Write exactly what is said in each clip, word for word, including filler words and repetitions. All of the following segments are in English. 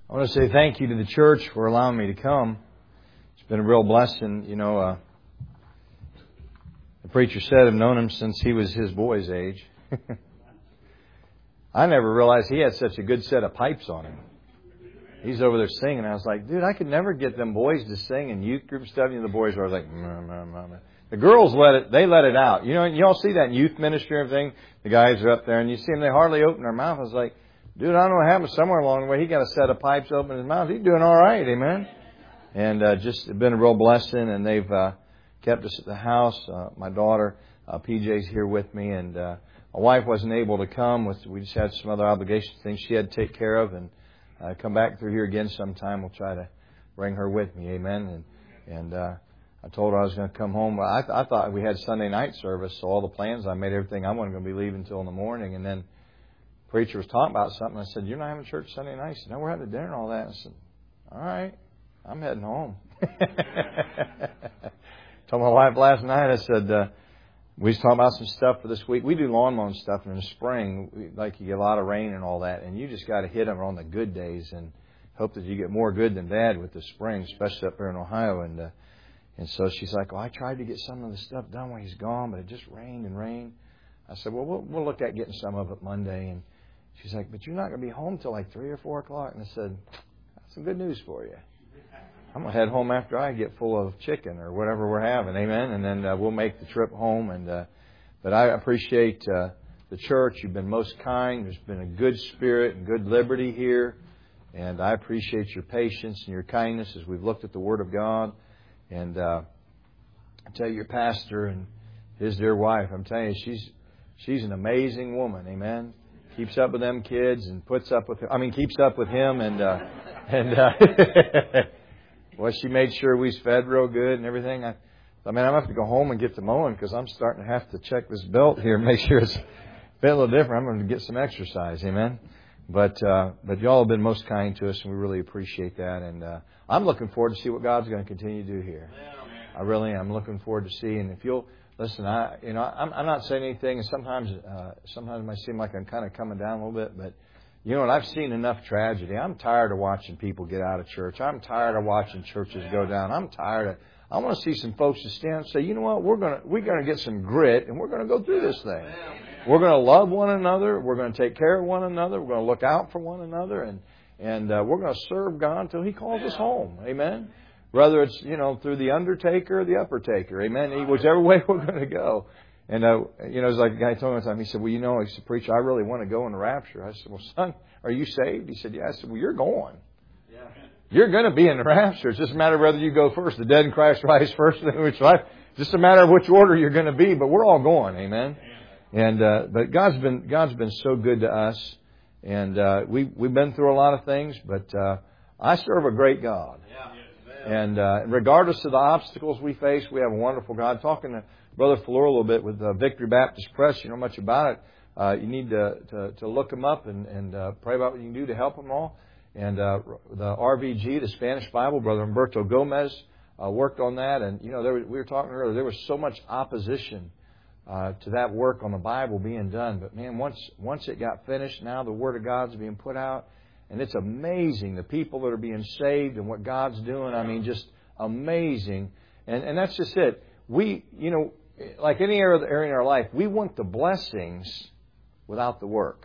I want to say thank you to the church for allowing me to come. It's been a real blessing. You know, uh, the preacher said I've known him since he was his boy's age. I never realized he had such a good set of pipes on him. He's over there singing. I was like, dude, I could never get them boys to sing in youth group stuff. You know, the boys are like, meh, meh, meh, meh. The girls let it, they let it out. You know, you all see that in youth ministry and everything. The guys are up there and you see them, they hardly open their mouth. I was like, dude, I don't know what happened somewhere along the way. He got a set of pipes open in his mouth. He's doing all right, amen. And uh, just it's been a real blessing, and they've uh, kept us at the house. Uh, my daughter, uh, P J's here with me, and uh, my wife wasn't able to come. With we just had some other obligations, things she had to take care of, and uh, come back through here again sometime. We'll try to bring her with me, amen. And and uh, I told her I was going to come home. I, I thought we had Sunday night service, so all the plans I made, everything, I wasn't going to be leaving until in the morning, and then preacher was talking about something. I said, you're not having church Sunday night? He said, no, we're having dinner and all that. I said, all right, I'm heading home. Told my wife last night, I said, uh, we was talking about some stuff for this week. We do lawn mowing stuff in the spring. We, like you get a lot of rain and all that, and you just got to hit them on the good days and hope that you get more good than bad with the spring, especially up there in Ohio. And uh, and so she's like, well, I tried to get some of the stuff done while he's gone, but it just rained and rained. I said, well, we'll, we'll look at getting some of it Monday. And she's like, but you're not going to be home till like three or four o'clock. And I said, that's some good news for you. I'm going to head home after I get full of chicken or whatever we're having. Amen. And then uh, we'll make the trip home. And uh, But I appreciate uh, the church. You've been most kind. There's been a good spirit and good liberty here. And I appreciate your patience and your kindness as we've looked at the Word of God. And uh, I tell you, your pastor and his dear wife, I'm telling you, she's she's an amazing woman. Amen. Keeps up with them kids and puts up with him. I mean, keeps up with him and uh, and uh, well, she made sure we was fed real good and everything. I, I mean, I'm gonna have to go home and get to mowing because I'm starting to have to check this belt here and make sure it's a little different. I'm going to get some exercise. Amen. But uh, but y'all have been most kind to us, and we really appreciate that. And uh, I'm looking forward to see what God's going to continue to do here. I really am looking forward to seeing. If you'll listen, I you know I'm, I'm not saying anything, and sometimes uh, sometimes it might seem like I'm kind of coming down a little bit, but you know what? I've seen enough tragedy. I'm tired of watching people get out of church. I'm tired of watching churches go down. I'm tired of. I want to see some folks to stand and say, you know what? We're gonna we're gonna get some grit, and we're going to go through this thing. We're going to love one another. We're going to take care of one another. We're going to look out for one another, and and uh, we're going to serve God until He calls us home. Amen. Whether it's, you know, through the undertaker or the upper taker. Amen. Whichever way we're going to go. And, uh, you know, it's like a guy told me one time, he said, well, you know, he said, preacher, I really want to go in the rapture. I said, well, son, are you saved? He said, yeah. I said, well, you're going. Yeah. You're going to be in the rapture. It's just a matter of whether you go first. The dead in Christ rise first, then which life. It's just a matter of which order you're going to be. But we're all going. Amen. And, uh, but God's been, God's been so good to us. And, uh, we, we've been through a lot of things, but, uh, I serve a great God. Yeah. And uh, regardless of the obstacles we face, we have a wonderful God. Talking to Brother Fleur a little bit with uh, Victory Baptist Press, you know much about it. Uh, you need to, to, to look them up and, and uh, pray about what you can do to help them all. And uh, the R V G, the Spanish Bible, Brother Humberto Gomez uh, worked on that. And, you know, there, we were talking earlier, there was so much opposition uh, to that work on the Bible being done. But, man, once once it got finished, now the Word of God's being put out. And it's amazing, the people that are being saved and what God's doing. I mean, just amazing. And and that's just it. We, you know, like any area in our life, we want the blessings without the work.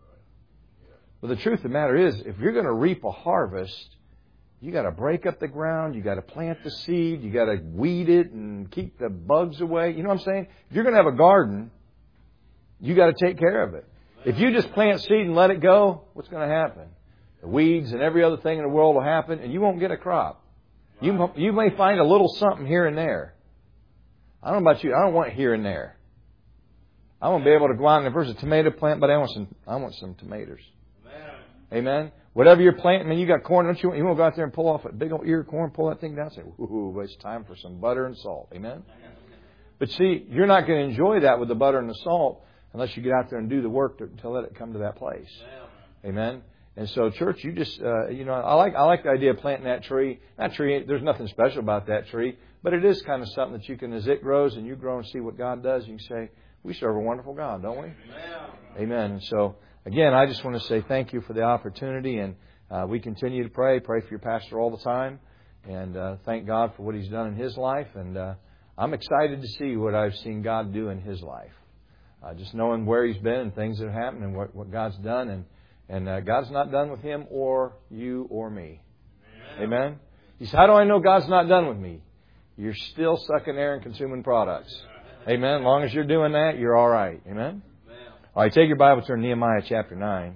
But the truth of the matter is, if you're going to reap a harvest, you got to break up the ground, you got to plant the seed, you got to weed it and keep the bugs away. You know what I'm saying? If you're going to have a garden, you got to take care of it. If you just plant seed and let it go, what's going to happen? The weeds and every other thing in the world will happen, and you won't get a crop. You you may find a little something here and there. I don't know about you. I don't want here and there. I want to be able to go out and if there's a tomato plant, but I want some. I want some tomatoes. Amen. Amen. Whatever you're planting, I mean, you got corn. Don't you? You want to go out there and pull off a big old ear of corn, pull that thing down, and say, "Ooh, it's time for some butter and salt." Amen. But see, you're not going to enjoy that with the butter and the salt unless you get out there and do the work to, to let it come to that place. Amen. And so, church, you just, uh, you know, I like I like the idea of planting that tree. That tree, there's nothing special about that tree, but it is kind of something that you can, as it grows and you grow and see what God does, you can say, we serve a wonderful God, don't we? Amen. Amen. And so, again, I just want to say thank you for the opportunity, and uh, we continue to pray. Pray for your pastor all the time. And uh, thank God for what He's done in his life. And uh, I'm excited to see what I've seen God do in his life. Uh, just knowing where he's been and things that have happened and what, what God's done. And, and uh, God's not done with him or you or me. Amen. Amen? You say, how do I know God's not done with me? You're still sucking air and consuming products. Amen. As long as you're doing that, you're all right. Amen? All right, take your Bible, turn to Nehemiah chapter nine.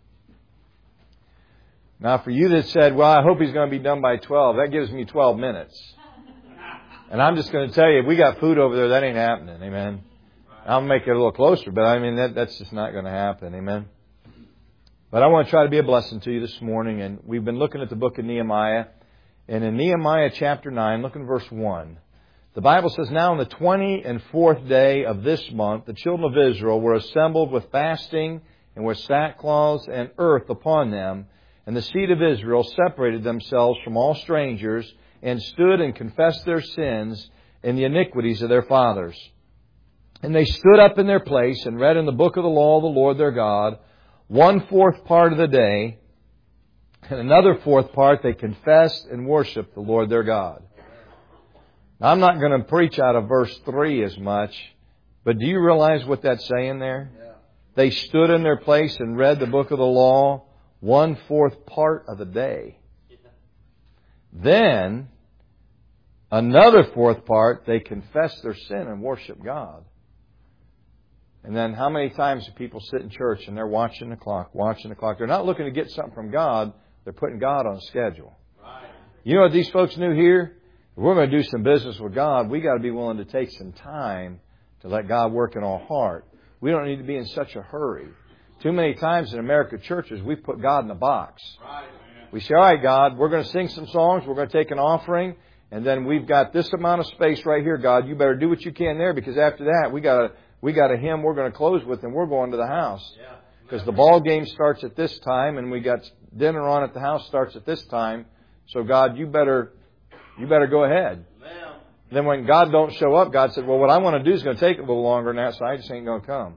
Now, for you that said, well, I hope he's going to be done by twelve, that gives me twelve minutes. And I'm just going to tell you, if we got food over there, that ain't happening. Amen. I'll make it a little closer, but I mean, that, that's just not going to happen. Amen. But I want to try to be a blessing to you this morning. And we've been looking at the book of Nehemiah. And in Nehemiah chapter nine, look in verse one. The Bible says, now on the twenty and fourth day of this month, the children of Israel were assembled with fasting and with sackcloth and earth upon them. And the seed of Israel separated themselves from all strangers and stood and confessed their sins and the iniquities of their fathers. And they stood up in their place and read in the book of the law of the Lord their God, one fourth part of the day, and another fourth part they confessed and worshiped the Lord their God. Now, I'm not going to preach out of verse three as much, but do you realize what that's saying there? Yeah. They stood in their place and read the book of the law, one fourth part of the day. Yeah. Then, another fourth part, they confessed their sin and worship God. And then how many times do people sit in church and they're watching the clock, watching the clock? They're not looking to get something from God. They're putting God on a schedule. Right. You know what these folks knew here? If we're going to do some business with God, we got to be willing to take some time to let God work in our heart. We don't need to be in such a hurry. Too many times in American churches, we put God in a box. Right. We say, all right, God, we're going to sing some songs. We're going to take an offering. And then we've got this amount of space right here, God. You better do what you can there, because after that, we got a, we got a hymn we're going to close with and we're going to the house. Because yeah. the ball game starts at this time and we got dinner on at the house starts at this time. So God, you better... You better go ahead. Amen. Then when God don't show up, God said, well, what I want to do is going to take a little longer than that, so I just ain't going to come.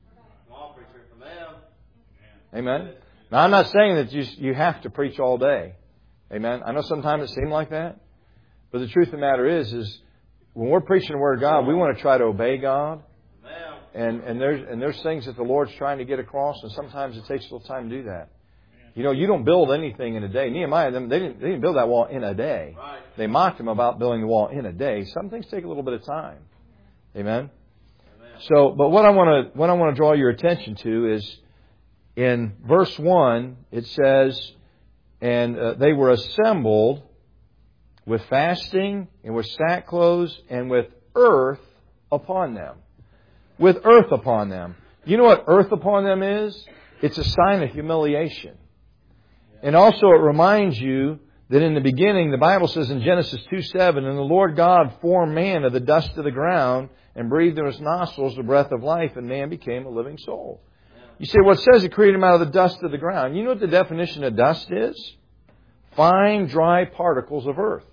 Amen. Now, I'm not saying that you you have to preach all day. Amen. I know sometimes it seems like that. But the truth of the matter is, is when we're preaching the Word of God, we want to try to obey God. And, and, there's, and there's things that the Lord's trying to get across, and sometimes it takes a little time to do that. You know, you don't build anything in a day. Nehemiah, they didn't, they didn't build that wall in a day. Right. They mocked him about building the wall in a day. Some things take a little bit of time. Amen? Amen. So, but what I want to what I want to draw your attention to is in verse one. It says, and uh, they were assembled with fasting and with sackcloth and with earth upon them. With earth upon them. You know what earth upon them is? It's a sign of humiliation. And also it reminds you that in the beginning, the Bible says in Genesis two seven, and the Lord God formed man of the dust of the ground and breathed in his nostrils the breath of life, and man became a living soul. You say, well, it says he created him out of the dust of the ground. You know what the definition of dust is? Fine, dry particles of earth.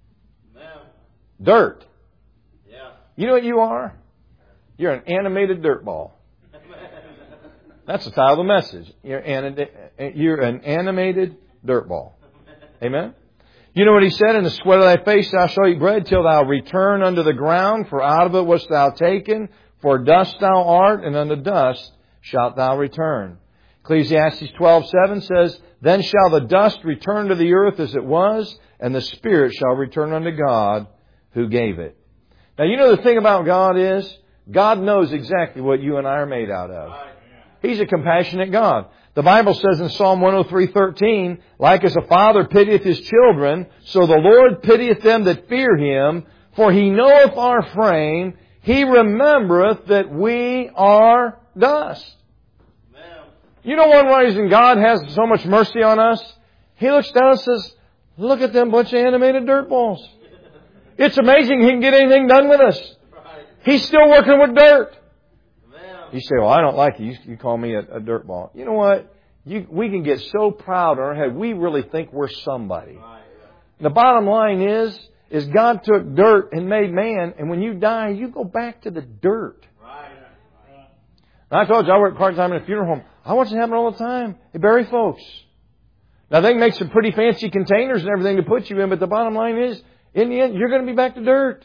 Dirt. You know what you are? You're an animated dirt ball. That's the title of the message. You're an, you're an animated dirt ball. Amen? You know what he said? In the sweat of thy face thou shalt eat bread till thou return unto the ground, for out of it wast thou taken. For dust thou art, and unto dust shalt thou return. Ecclesiastes twelve seven says, then shall the dust return to the earth as it was, and the spirit shall return unto God who gave it. Now you know the thing about God is, God knows exactly what you and I are made out of. He's a compassionate God. The Bible says in Psalm one oh three thirteen, like as a father pitieth his children, so the Lord pitieth them that fear Him, for He knoweth our frame, He remembereth that we are dust. Amen. You know one reason God has so much mercy on us? He looks down and says, look at them bunch of animated dirt balls. It's amazing He can get anything done with us. He's still working with dirt. You say, well, I don't like you. You call me a, a dirt ball. You know what? You, we can get so proud in our head. We really think we're somebody. Right. The bottom line is, is God took dirt and made man. And when you die, you go back to the dirt. Right. Right. I told you, I work part-time in a funeral home. I watch it happen all the time. They bury folks. Now, they can make some pretty fancy containers and everything to put you in, but the bottom line is, in the end, you're going to be back to dirt.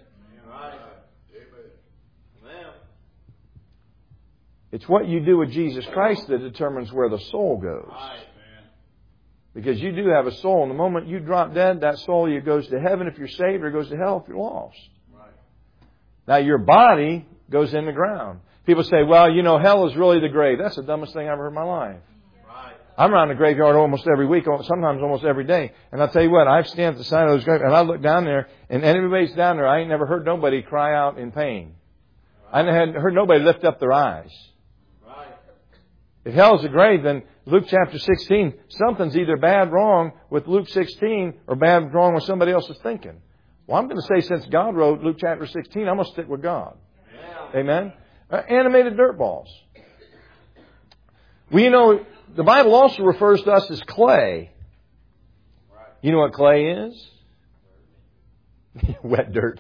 It's what you do with Jesus Christ that determines where the soul goes. Because you do have a soul. And the moment you drop dead, that soul either goes to heaven if you're saved or goes to hell if you're lost. Now, your body goes in the ground. People say, well, you know, hell is really the grave. That's the dumbest thing I've ever heard in my life. I'm around the graveyard almost every week, sometimes almost every day. And I'll tell you what, I've stand at the side of those graves, and I look down there, and everybody's down there. I ain't never heard nobody cry out in pain. I hadn't heard nobody lift up their eyes. If hell's a grave, then Luke chapter sixteen, something's either bad wrong with Luke sixteen or bad wrong with somebody else's thinking. Well, I'm going to say since God wrote Luke chapter sixteen, I'm going to stick with God. Yeah. Amen? Uh, animated dirt balls. Well, you know, the Bible also refers to us as clay. You know what clay is? Wet dirt.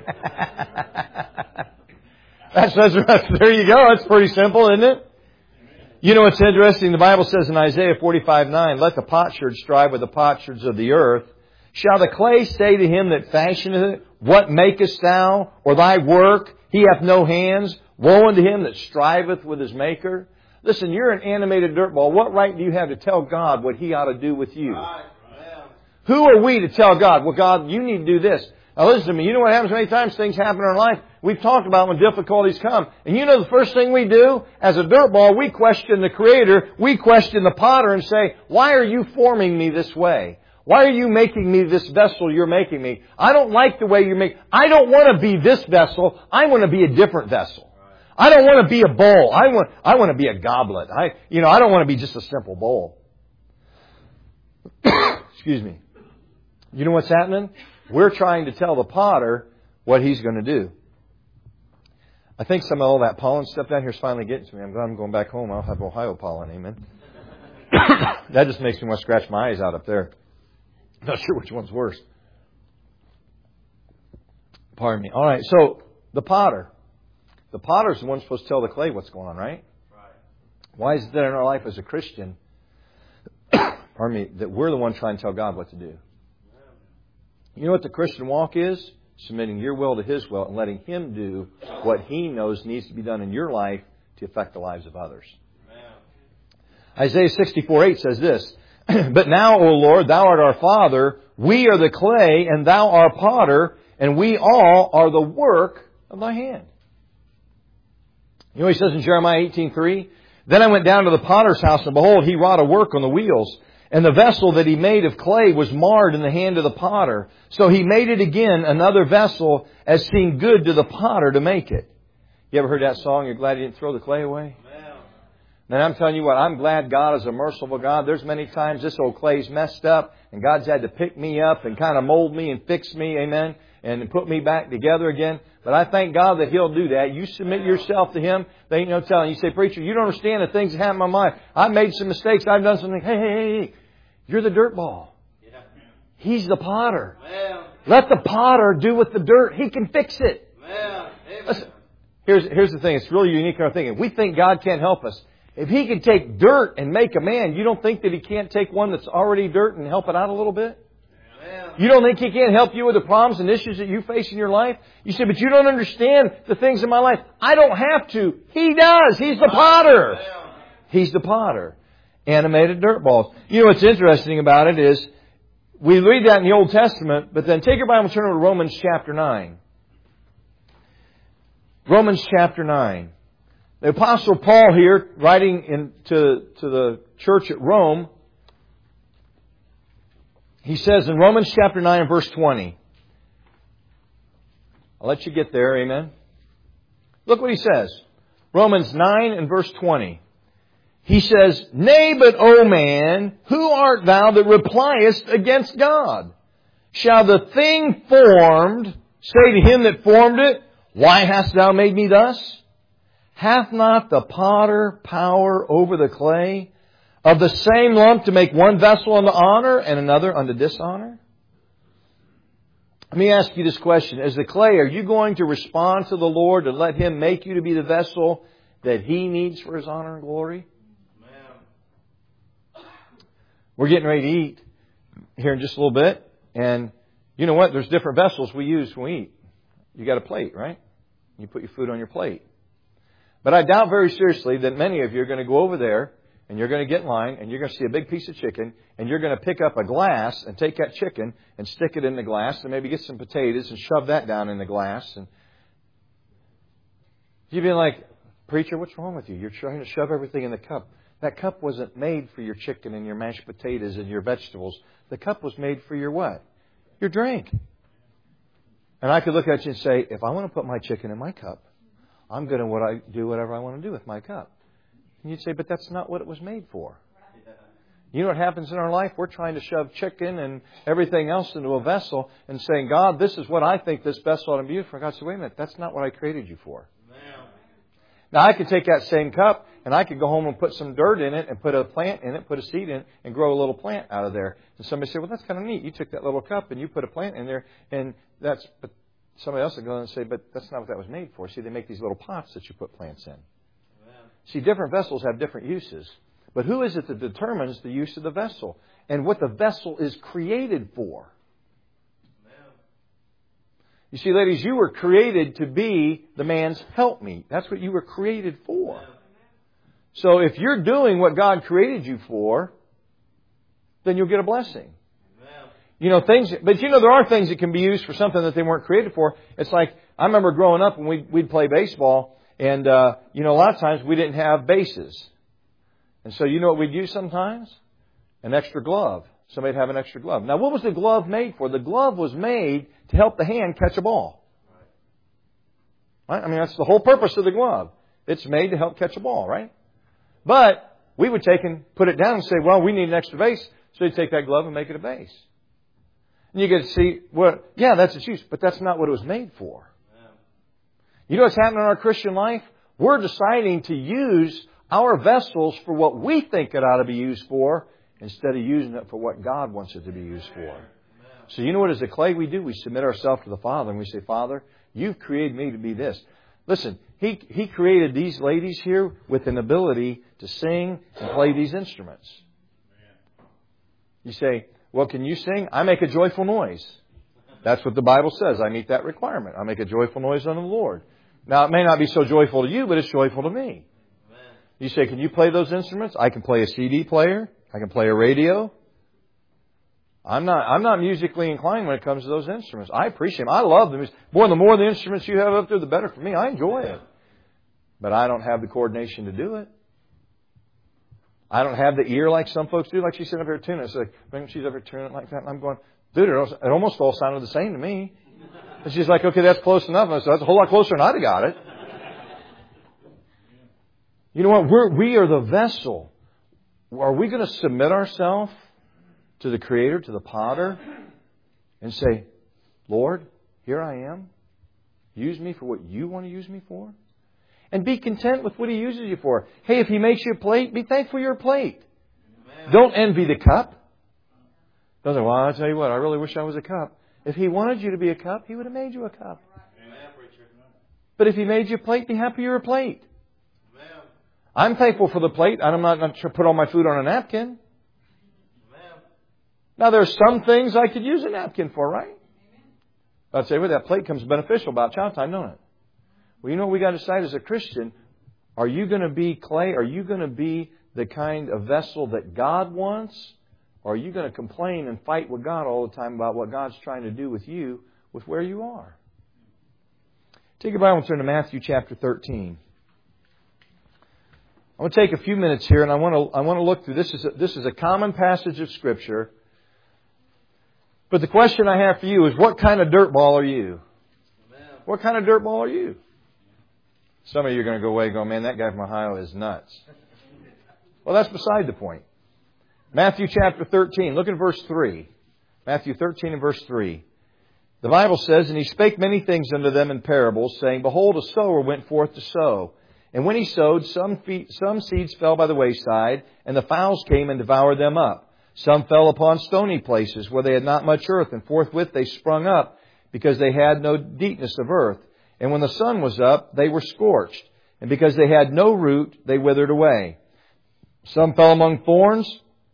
that's, that's, that's, there you go. That's pretty simple, isn't it? You know what's interesting? The Bible says in Isaiah forty-five nine, let the potsherds strive with the potsherds of the earth. Shall the clay say to him that fashioneth it, what makest thou? Or thy work? He hath no hands. Woe unto him that striveth with his maker. Listen, you're an animated dirt ball. What right do you have to tell God what He ought to do with you? Right. Who are we to tell God, well, God, you need to do this? Now listen to me. You know what happens many times? Things happen in our life. We've talked about when difficulties come. And you know the first thing we do? As a dirt ball, we question the Creator. We question the potter and say, why are you forming me this way? Why are you making me this vessel you're making me? I don't like the way you make... I don't want to be this vessel. I want to be a different vessel. I don't want to be a bowl. I want, I want to be a goblet. I, you know, I don't want to be just a simple bowl. Excuse me. You know what's happening? We're trying to tell the potter what he's going to do. I think some of all that pollen stuff down here is finally getting to me. I'm glad I'm going back home. I'll have Ohio pollen. Amen. That just makes me want to scratch my eyes out up there. Not sure which one's worse. Pardon me. All right. So the potter. The potter's the one supposed to tell the clay what's going on, right? Right. Why is it that in our life as a Christian, pardon me, that we're the one trying to tell God what to do? You know what the Christian walk is? Submitting your will to His will and letting Him do what He knows needs to be done in your life to affect the lives of others. Amen. Isaiah sixty-four eight says this, but now, O Lord, Thou art our Father, we are the clay, and Thou art potter, and we all are the work of Thy hand. You know what He says in Jeremiah eighteen three? Then I went down to the potter's house, and behold, he wrought a work on the wheels. And the vessel that he made of clay was marred in the hand of the potter. So he made it again another vessel, as seemed good to the potter to make it. You ever heard that song, You're Glad You Didn't Throw the Clay Away? And I'm telling you what, I'm glad God is a merciful God. There's many times this old clay's messed up, and God's had to pick me up and kind of mold me and fix me, amen, and put me back together again. But I thank God that He'll do that. You submit yourself to Him. There ain't no telling. You say, preacher, you don't understand the things that happen in my life. I've made some mistakes. I've done something. Hey, hey, hey, hey. You're the dirt ball. He's the potter. Let the potter do with the dirt. He can fix it. Listen, here's, here's the thing. It's really unique in our thinking. We think God can't help us. If He can take dirt and make a man, you don't think that He can't take one that's already dirt and help it out a little bit? You don't think He can't help you with the problems and issues that you face in your life? You say, but you don't understand the things in my life. I don't have to. He does. He's the potter. He's the potter. Animated dirt balls. You know what's interesting about it is we read that in the Old Testament, but then take your Bible and turn over to Romans chapter nine. Romans chapter nine. The Apostle Paul here, writing in, to, to the church at Rome, he says in Romans chapter nine and verse twenty. I'll let you get there, amen. Look what he says. Romans nine and verse twenty. He says, nay, but, O man, who art thou that repliest against God? Shall the thing formed say to him that formed it, why hast thou made me thus? Hath not the potter power over the clay, of the same lump to make one vessel unto honor and another unto dishonor? Let me ask you this question. As the clay, are you going to respond to the Lord and let Him make you to be the vessel that He needs for His honor and glory? We're getting ready to eat here in just a little bit. And you know what? There's different vessels we use when we eat. You got a plate, right? You put your food on your plate. But I doubt very seriously that many of you are going to go over there and you're going to get in line and you're going to see a big piece of chicken and you're going to pick up a glass and take that chicken and stick it in the glass and maybe get some potatoes and shove that down in the glass. And you'd be like, preacher, what's wrong with you? You're trying to shove everything in the cup. That cup wasn't made for your chicken and your mashed potatoes and your vegetables. The cup was made for your what? Your drink. And I could look at you and say, if I want to put my chicken in my cup, I'm going to what I do whatever I want to do with my cup. And you'd say, but that's not what it was made for. You know what happens in our life? We're trying to shove chicken and everything else into a vessel and saying, God, this is what I think this vessel ought to be used for. God said, wait a minute, that's not what I created you for. Now, I could take that same cup and I could go home and put some dirt in it and put a plant in it, put a seed in it, and grow a little plant out of there. And somebody said, well, that's kind of neat. You took that little cup and you put a plant in there, and that's... But somebody else will go and say, but that's not what that was made for. See, they make these little pots that you put plants in. Amen. See, different vessels have different uses. But who is it that determines the use of the vessel and what the vessel is created for? Amen. You see, ladies, you were created to be the man's helpmeet. That's what you were created for. Amen. So if you're doing what God created you for, then you'll get a blessing. You know, things, but you know, there are things that can be used for something that they weren't created for. It's like, I remember growing up when we'd, we'd play baseball, and, uh, you know, a lot of times we didn't have bases. And so you know what we'd use sometimes? An extra glove. Somebody'd have an extra glove. Now, what was the glove made for? The glove was made to help the hand catch a ball. Right? I mean, that's the whole purpose of the glove. It's made to help catch a ball, right? But we would take and put it down and say, well, we need an extra base. So you'd take that glove and make it a base. And you get to see, well, yeah, that's its use, but that's not what it was made for. You know what's happening in our Christian life? We're deciding to use our vessels for what we think it ought to be used for instead of using it for what God wants it to be used for. So you know what as a clay we do? We submit ourselves to the Father and we say, Father, you've created me to be this. Listen, He, he created these ladies here with an ability to sing and play these instruments. You say, well, can you sing? I make a joyful noise. That's what the Bible says. I meet that requirement. I make a joyful noise unto the Lord. Now, it may not be so joyful to you, but it's joyful to me. Amen. You say, can you play those instruments? I can play a C D player. I can play a radio. I'm not, I'm not musically inclined when it comes to those instruments. I appreciate them. I love them. Boy, the more the instruments you have up there, the better for me. I enjoy it. But I don't have the coordination to do it. I don't have the ear like some folks do, like she's sitting up here tuning it. It's like, when she's up here tuning it like that, and I'm going, dude, it almost all sounded the same to me. And she's like, okay, that's close enough. And I said, that's a whole lot closer than I'd have got it. You know what? We're, we are the vessel. Are we going to submit ourselves to the Creator, to the Potter, and say, Lord, here I am. Use me for what you want to use me for? And be content with what He uses you for. Hey, if He makes you a plate, be thankful you're a plate. Amen. Don't envy the cup. Don't say, well, I'll tell you what, I really wish I was a cup. If He wanted you to be a cup, He would have made you a cup. Amen. But if He made you a plate, be happy you're a plate. Amen. I'm thankful for the plate. I'm not going to put all my food on a napkin. Amen. Now, there's some things I could use a napkin for, right? Amen. I'd say, well, that plate comes beneficial about chow time, don't it? Well, you know what we got to decide as a Christian? Are you going to be clay? Are you going to be the kind of vessel that God wants? Or are you going to complain and fight with God all the time about what God's trying to do with you, with where you are? Take your Bible and turn to Matthew chapter thirteen. I want to take a few minutes here, and I want to I want to look through this. Is a, this is a common passage of Scripture. But the question I have for you is, what kind of dirtball are you? Amen. What kind of dirtball are you? Some of you are going to go away going, man, that guy from Ohio is nuts. Well, that's beside the point. Matthew chapter thirteen, look at verse three. Matthew thirteen and verse three. The Bible says, and He spake many things unto them in parables, saying, behold, a sower went forth to sow. And when he sowed, some, feet, some seeds fell by the wayside, and the fowls came and devoured them up. Some fell upon stony places, where they had not much earth, and forthwith they sprung up, because they had no deepness of earth. And when the sun was up, they were scorched. And because they had no root, they withered away. Some fell among thorns,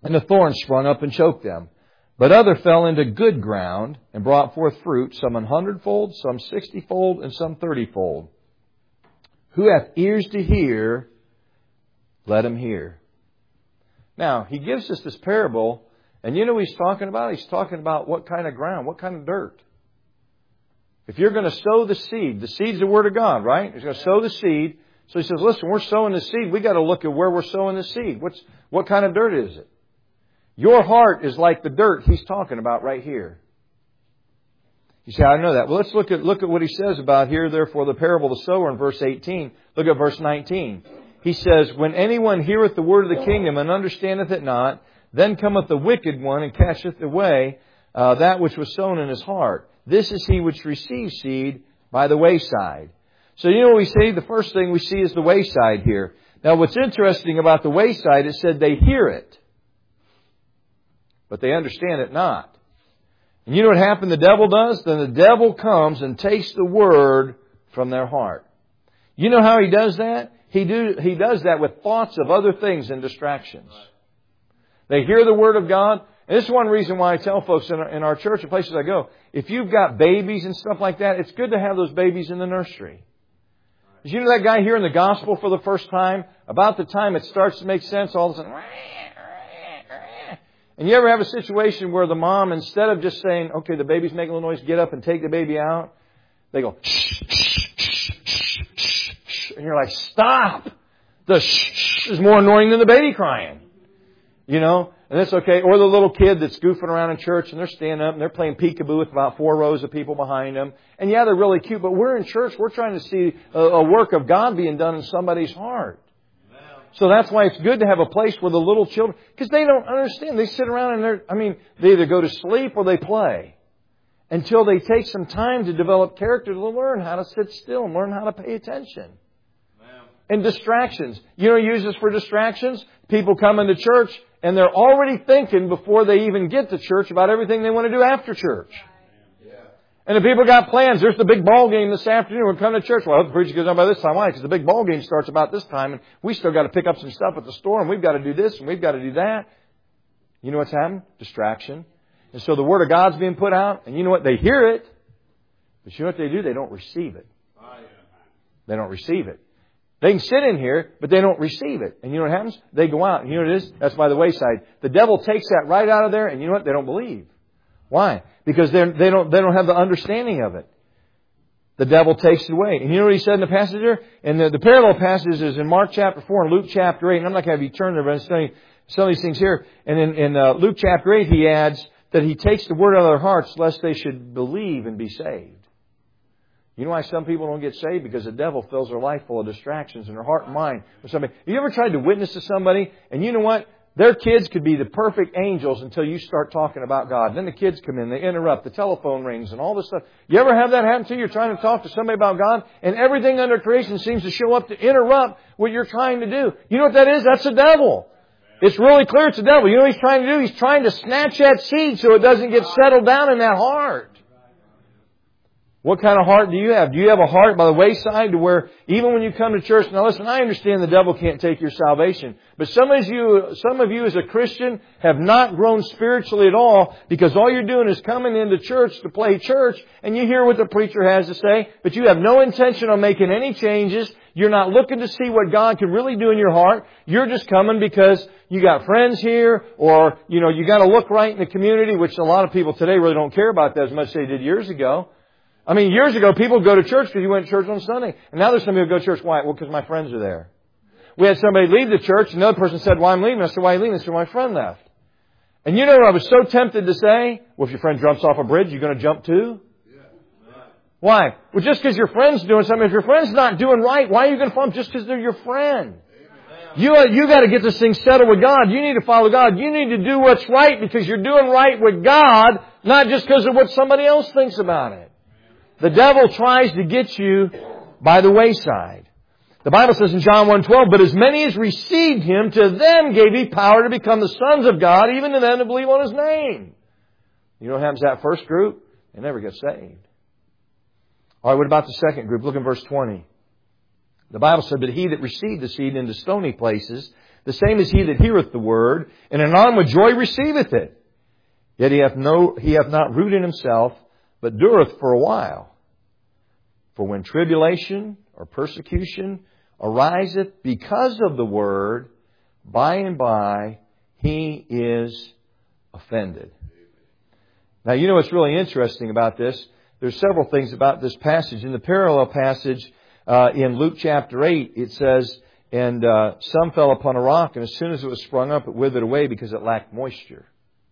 and the thorns sprung up and choked them. But other fell into good ground and brought forth fruit, some an hundredfold, some sixtyfold, and some thirtyfold. Who hath ears to hear, let him hear. Now, he gives us this parable, and you know what he's talking about? He's talking about what kind of ground, what kind of dirt. If you're going to sow the seed, the seed's the Word of God, right? He's going to sow the seed. So he says, listen, we're sowing the seed. We've got to look at where we're sowing the seed. What's, what kind of dirt is it? Your heart is like the dirt he's talking about right here. You say, I know that. Well, let's look at, look at what he says about here, therefore, the parable of the sower in verse eighteen. Look at verse nineteen. He says, when anyone heareth the word of the kingdom and understandeth it not, then cometh the wicked one and catcheth away uh, that which was sown in his heart. This is he which receives seed by the wayside. So you know what we see? The first thing we see is the wayside here. Now what's interesting about the wayside, it said they hear it, but they understand it not. And you know what happened the devil does? Then the devil comes and takes the word from their heart. You know how he does that? He do he does that with thoughts of other things and distractions. They hear the word of God. And this is one reason why I tell folks in our, in our church and places I go, if you've got babies and stuff like that, it's good to have those babies in the nursery. Did you know that guy hearing the gospel for the first time? About the time it starts to make sense, all of a sudden... And you ever have a situation where the mom, instead of just saying, okay, the baby's making a little noise, get up and take the baby out, they go, shh, shh, shh, shh, shh, shh. And you're like, stop! The shh, shh is more annoying than the baby crying. You know? And that's okay. Or the little kid that's goofing around in church and they're standing up and they're playing peekaboo with about four rows of people behind them. And yeah, they're really cute, but we're in church. We're trying to see a, a work of God being done in somebody's heart. So that's why it's good to have a place where the little children, because they don't understand. They sit around and they're, I mean, they either go to sleep or they play until they take some time to develop character to learn how to sit still and learn how to pay attention. And distractions. You know, he uses for distractions. People come into church and they're already thinking before they even get to church about everything they want to do after church. And the people got plans. There's the big ball game this afternoon. We're coming to church. Well, the preacher goes on by this time. Why? Because the big ball game starts about this time, and we still got to pick up some stuff at the store, and we've got to do this, and we've got to do that. You know what's happened? Distraction. And so the Word of God's being put out, and you know what? They hear it, but you know what they do? They don't receive it. They don't receive it. They can sit in here, but they don't receive it. And you know what happens? They go out, and you know what it is? That's by the wayside. The devil takes that right out of there, and you know what? They don't believe. Why? Because they they don't they don't have the understanding of it. The devil takes it away. And you know what he said in the passage there? And the, the parallel passage is in Mark chapter four and Luke chapter eight. And I'm not going to have you turn there, but I'm studying some of these things here. And in, in uh, Luke chapter eight, he adds that he takes the word out of their hearts lest they should believe and be saved. You know why some people don't get saved? Because the devil fills their life full of distractions in their heart and mind. With somebody. Have you ever tried to witness to somebody? And you know what? Their kids could be the perfect angels until you start talking about God. Then the kids come in, they interrupt, the telephone rings and all this stuff. You ever have that happen to you? You're trying to talk to somebody about God and everything under creation seems to show up to interrupt what you're trying to do. You know what that is? That's the devil. It's really clear it's the devil. You know what he's trying to do? He's trying to snatch that seed so it doesn't get settled down in that heart. What kind of heart do you have? Do you have a heart by the wayside to where even when you come to church, now listen, I understand the devil can't take your salvation, but some of you, some of you as a Christian have not grown spiritually at all because all you're doing is coming into church to play church and you hear what the preacher has to say, but you have no intention on making any changes. You're not looking to see what God can really do in your heart. You're just coming because you got friends here or, you know, you got to look right in the community, which a lot of people today really don't care about that as much as they did years ago. I mean, years ago, people would go to church because you went to church on Sunday. And now there's some people who go to church. Why? Well, because my friends are there. We had somebody leave the church. Another person said, why I'm leaving. I said, why are you leaving? They said, my friend left. And you know what I was so tempted to say? Well, if your friend jumps off a bridge, you're going to jump too? Yeah. Why? Well, just because your friend's doing something. If your friend's not doing right, why are you going to follow them just because they're your friend? You, you got to get this thing settled with God. You need to follow God. You need to do what's right because you're doing right with God, not just because of what somebody else thinks about it. The devil tries to get you by the wayside. The Bible says in John one twelve, but as many as received Him, to them gave He power to become the sons of God, even to them that believe on His name. You know what happens to that first group? They never get saved. All right, what about the second group? Look in verse twenty. The Bible said, but he that received the seed into stony places, The same is he that heareth the word, and anon with joy receiveth it. Yet he hath no, he hath not root in himself, but dureth for a while. For when tribulation or persecution ariseth because of the word, by and by he is offended. Now, you know what's really interesting about this? There's several things about this passage. In the parallel passage uh, in Luke chapter eight, it says, and uh, some fell upon a rock, and as soon as it was sprung up, it withered away because it lacked moisture.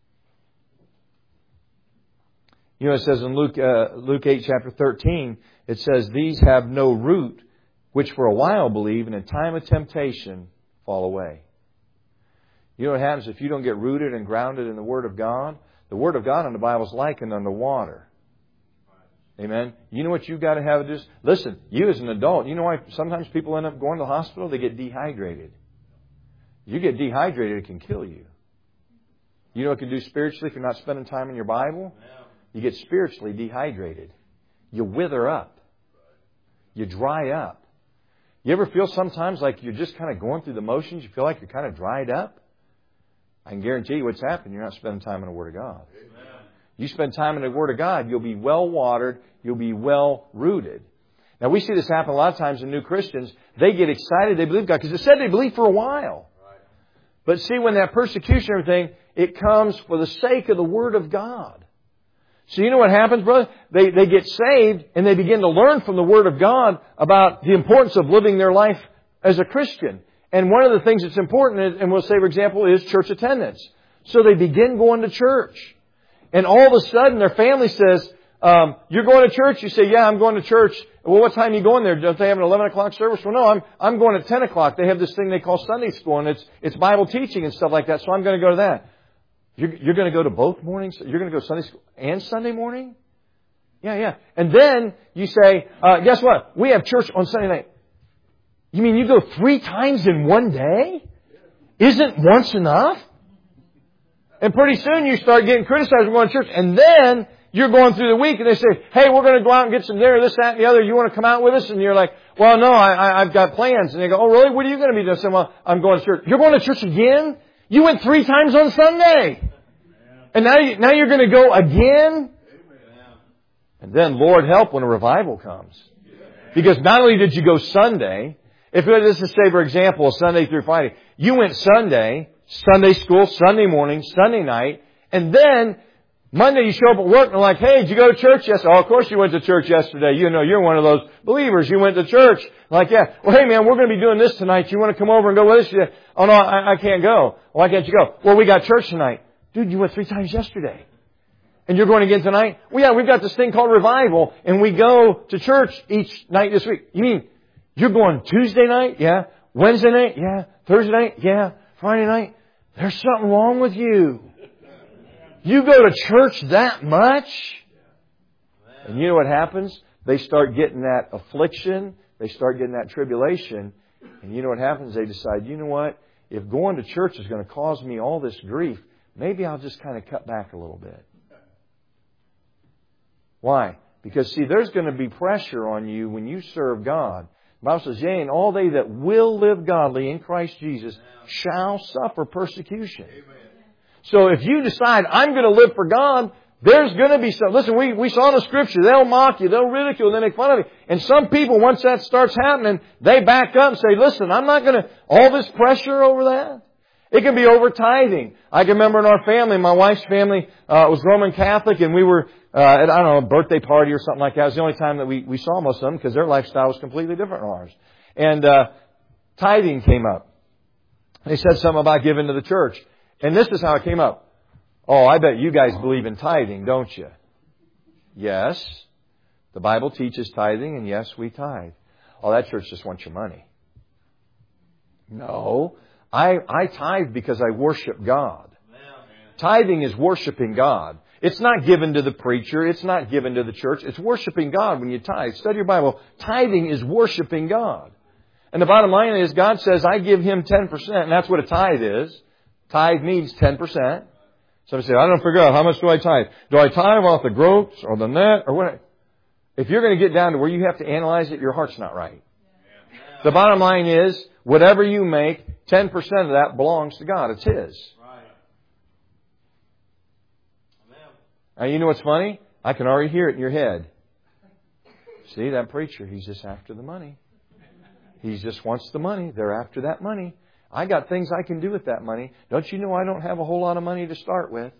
You know, it says in Luke uh, Luke eight chapter thirteen, it says, these have no root, which for a while believe, and in time of temptation fall away. You know what happens if you don't get rooted and grounded in the Word of God? The Word of God in the Bible is likened unto water. Amen. You know what you've got to have to do? Listen, you as an adult, you know why sometimes people end up going to the hospital? They get dehydrated. You get dehydrated, it can kill you. You know what it can do spiritually if you're not spending time in your Bible? You get spiritually dehydrated. You wither up. You dry up. You ever feel sometimes like you're just kind of going through the motions? You feel like you're kind of dried up? I can guarantee you what's happened. You're not spending time in the Word of God. Amen. You spend time in the Word of God, you'll be well watered, you'll be well rooted. Now, we see this happen a lot of times in new Christians. They get excited, they believe God, because it said they believe for a while. Right. But see, when that persecution and everything, it comes for the sake of the Word of God. So you know what happens, brother? They, they get saved and they begin to learn from the Word of God about the importance of living their life as a Christian. And one of the things that's important, and we'll say, for example, is church attendance. So they begin going to church. And all of a sudden, their family says, um, you're going to church? You say, yeah, I'm going to church. Well, what time are you going there? Don't they have an eleven o'clock service? Well, no, I'm I'm going at ten o'clock. They have this thing they call Sunday school, and it's it's Bible teaching and stuff like that, so I'm going to go to that. You're, you're going to go to both mornings? You're going to go Sunday school and Sunday morning? Yeah, yeah. And then you say, uh, guess what? We have church on Sunday night. You mean you go three times in one day? Isn't once enough? And pretty soon you start getting criticized for going to church. And then you're going through the week and they say, hey, we're going to go out and get some dinner, this, that, and the other. You want to come out with us? And you're like, well, no, I, I, I've got plans. And they go, oh, really? What are you going to be doing? I say, well, I'm going to church. You're going to church again? You went three times on Sunday. And now, you, now you're going to go again? And then, Lord help when a revival comes. Because not only did you go Sunday, if this is, say, for example, Sunday through Friday, you went Sunday, Sunday school, Sunday morning, Sunday night, and then Monday you show up at work and they're like, hey, did you go to church yesterday? Oh, of course you went to church yesterday. You know, you're one of those believers. You went to church. Like, yeah. Well, hey, man, we're going to be doing this tonight. You want to come over and go with us? Yeah. Oh, no, I, I can't go. Why can't you go? Well, we got church tonight. Dude, you went three times yesterday. And you're going again tonight? Well, yeah, we've got this thing called revival, and we go to church each night this week. You mean you're going Tuesday night? Yeah. Wednesday night? Yeah. Thursday night? Yeah. Friday night? There's something wrong with you. You go to church that much? And you know what happens? They start getting that affliction. They start getting that tribulation. And you know what happens? They decide, you know what? If going to church is going to cause me all this grief, maybe I'll just kind of cut back a little bit. Why? Because, see, there's going to be pressure on you when you serve God. The Bible says, yea, and all they that will live godly in Christ Jesus shall suffer persecution. Amen. So if you decide, I'm going to live for God, there's going to be some... Listen, we, we saw in the Scripture, they'll mock you, they'll ridicule, and they make fun of you. And some people, once that starts happening, they back up and say, listen, I'm not going to... All this pressure over that? It can be over tithing. I can remember in our family, my wife's family uh, was Roman Catholic, and we were... Uh, at, I don't know, a birthday party or something like that. It was the only time that we, we saw most of them because their lifestyle was completely different from ours. And uh, tithing came up. They said something about giving to the church. And this is how it came up. Oh, I bet you guys believe in tithing, don't you? Yes. The Bible teaches tithing, and yes, we tithe. Oh, that church just wants your money. No. I, I tithe because I worship God. Tithing is worshiping God. It's not given to the preacher. It's not given to the church. It's worshiping God when you tithe. Study your Bible. Tithing is worshiping God. And the bottom line is God says, I give Him ten percent. And that's what a tithe is. Tithe means ten percent. Somebody say, I don't figure out how much do I tithe. Do I tithe off the gross or the net or what? If you're going to get down to where you have to analyze it, your heart's not right. The bottom line is, whatever you make, ten percent of that belongs to God. It's His. Right. Amen. Now, you know what's funny? I can already hear it in your head. See, that preacher, he's just after the money. He just wants the money. They're after that money. I got things I can do with that money. Don't you know I don't have a whole lot of money to start with?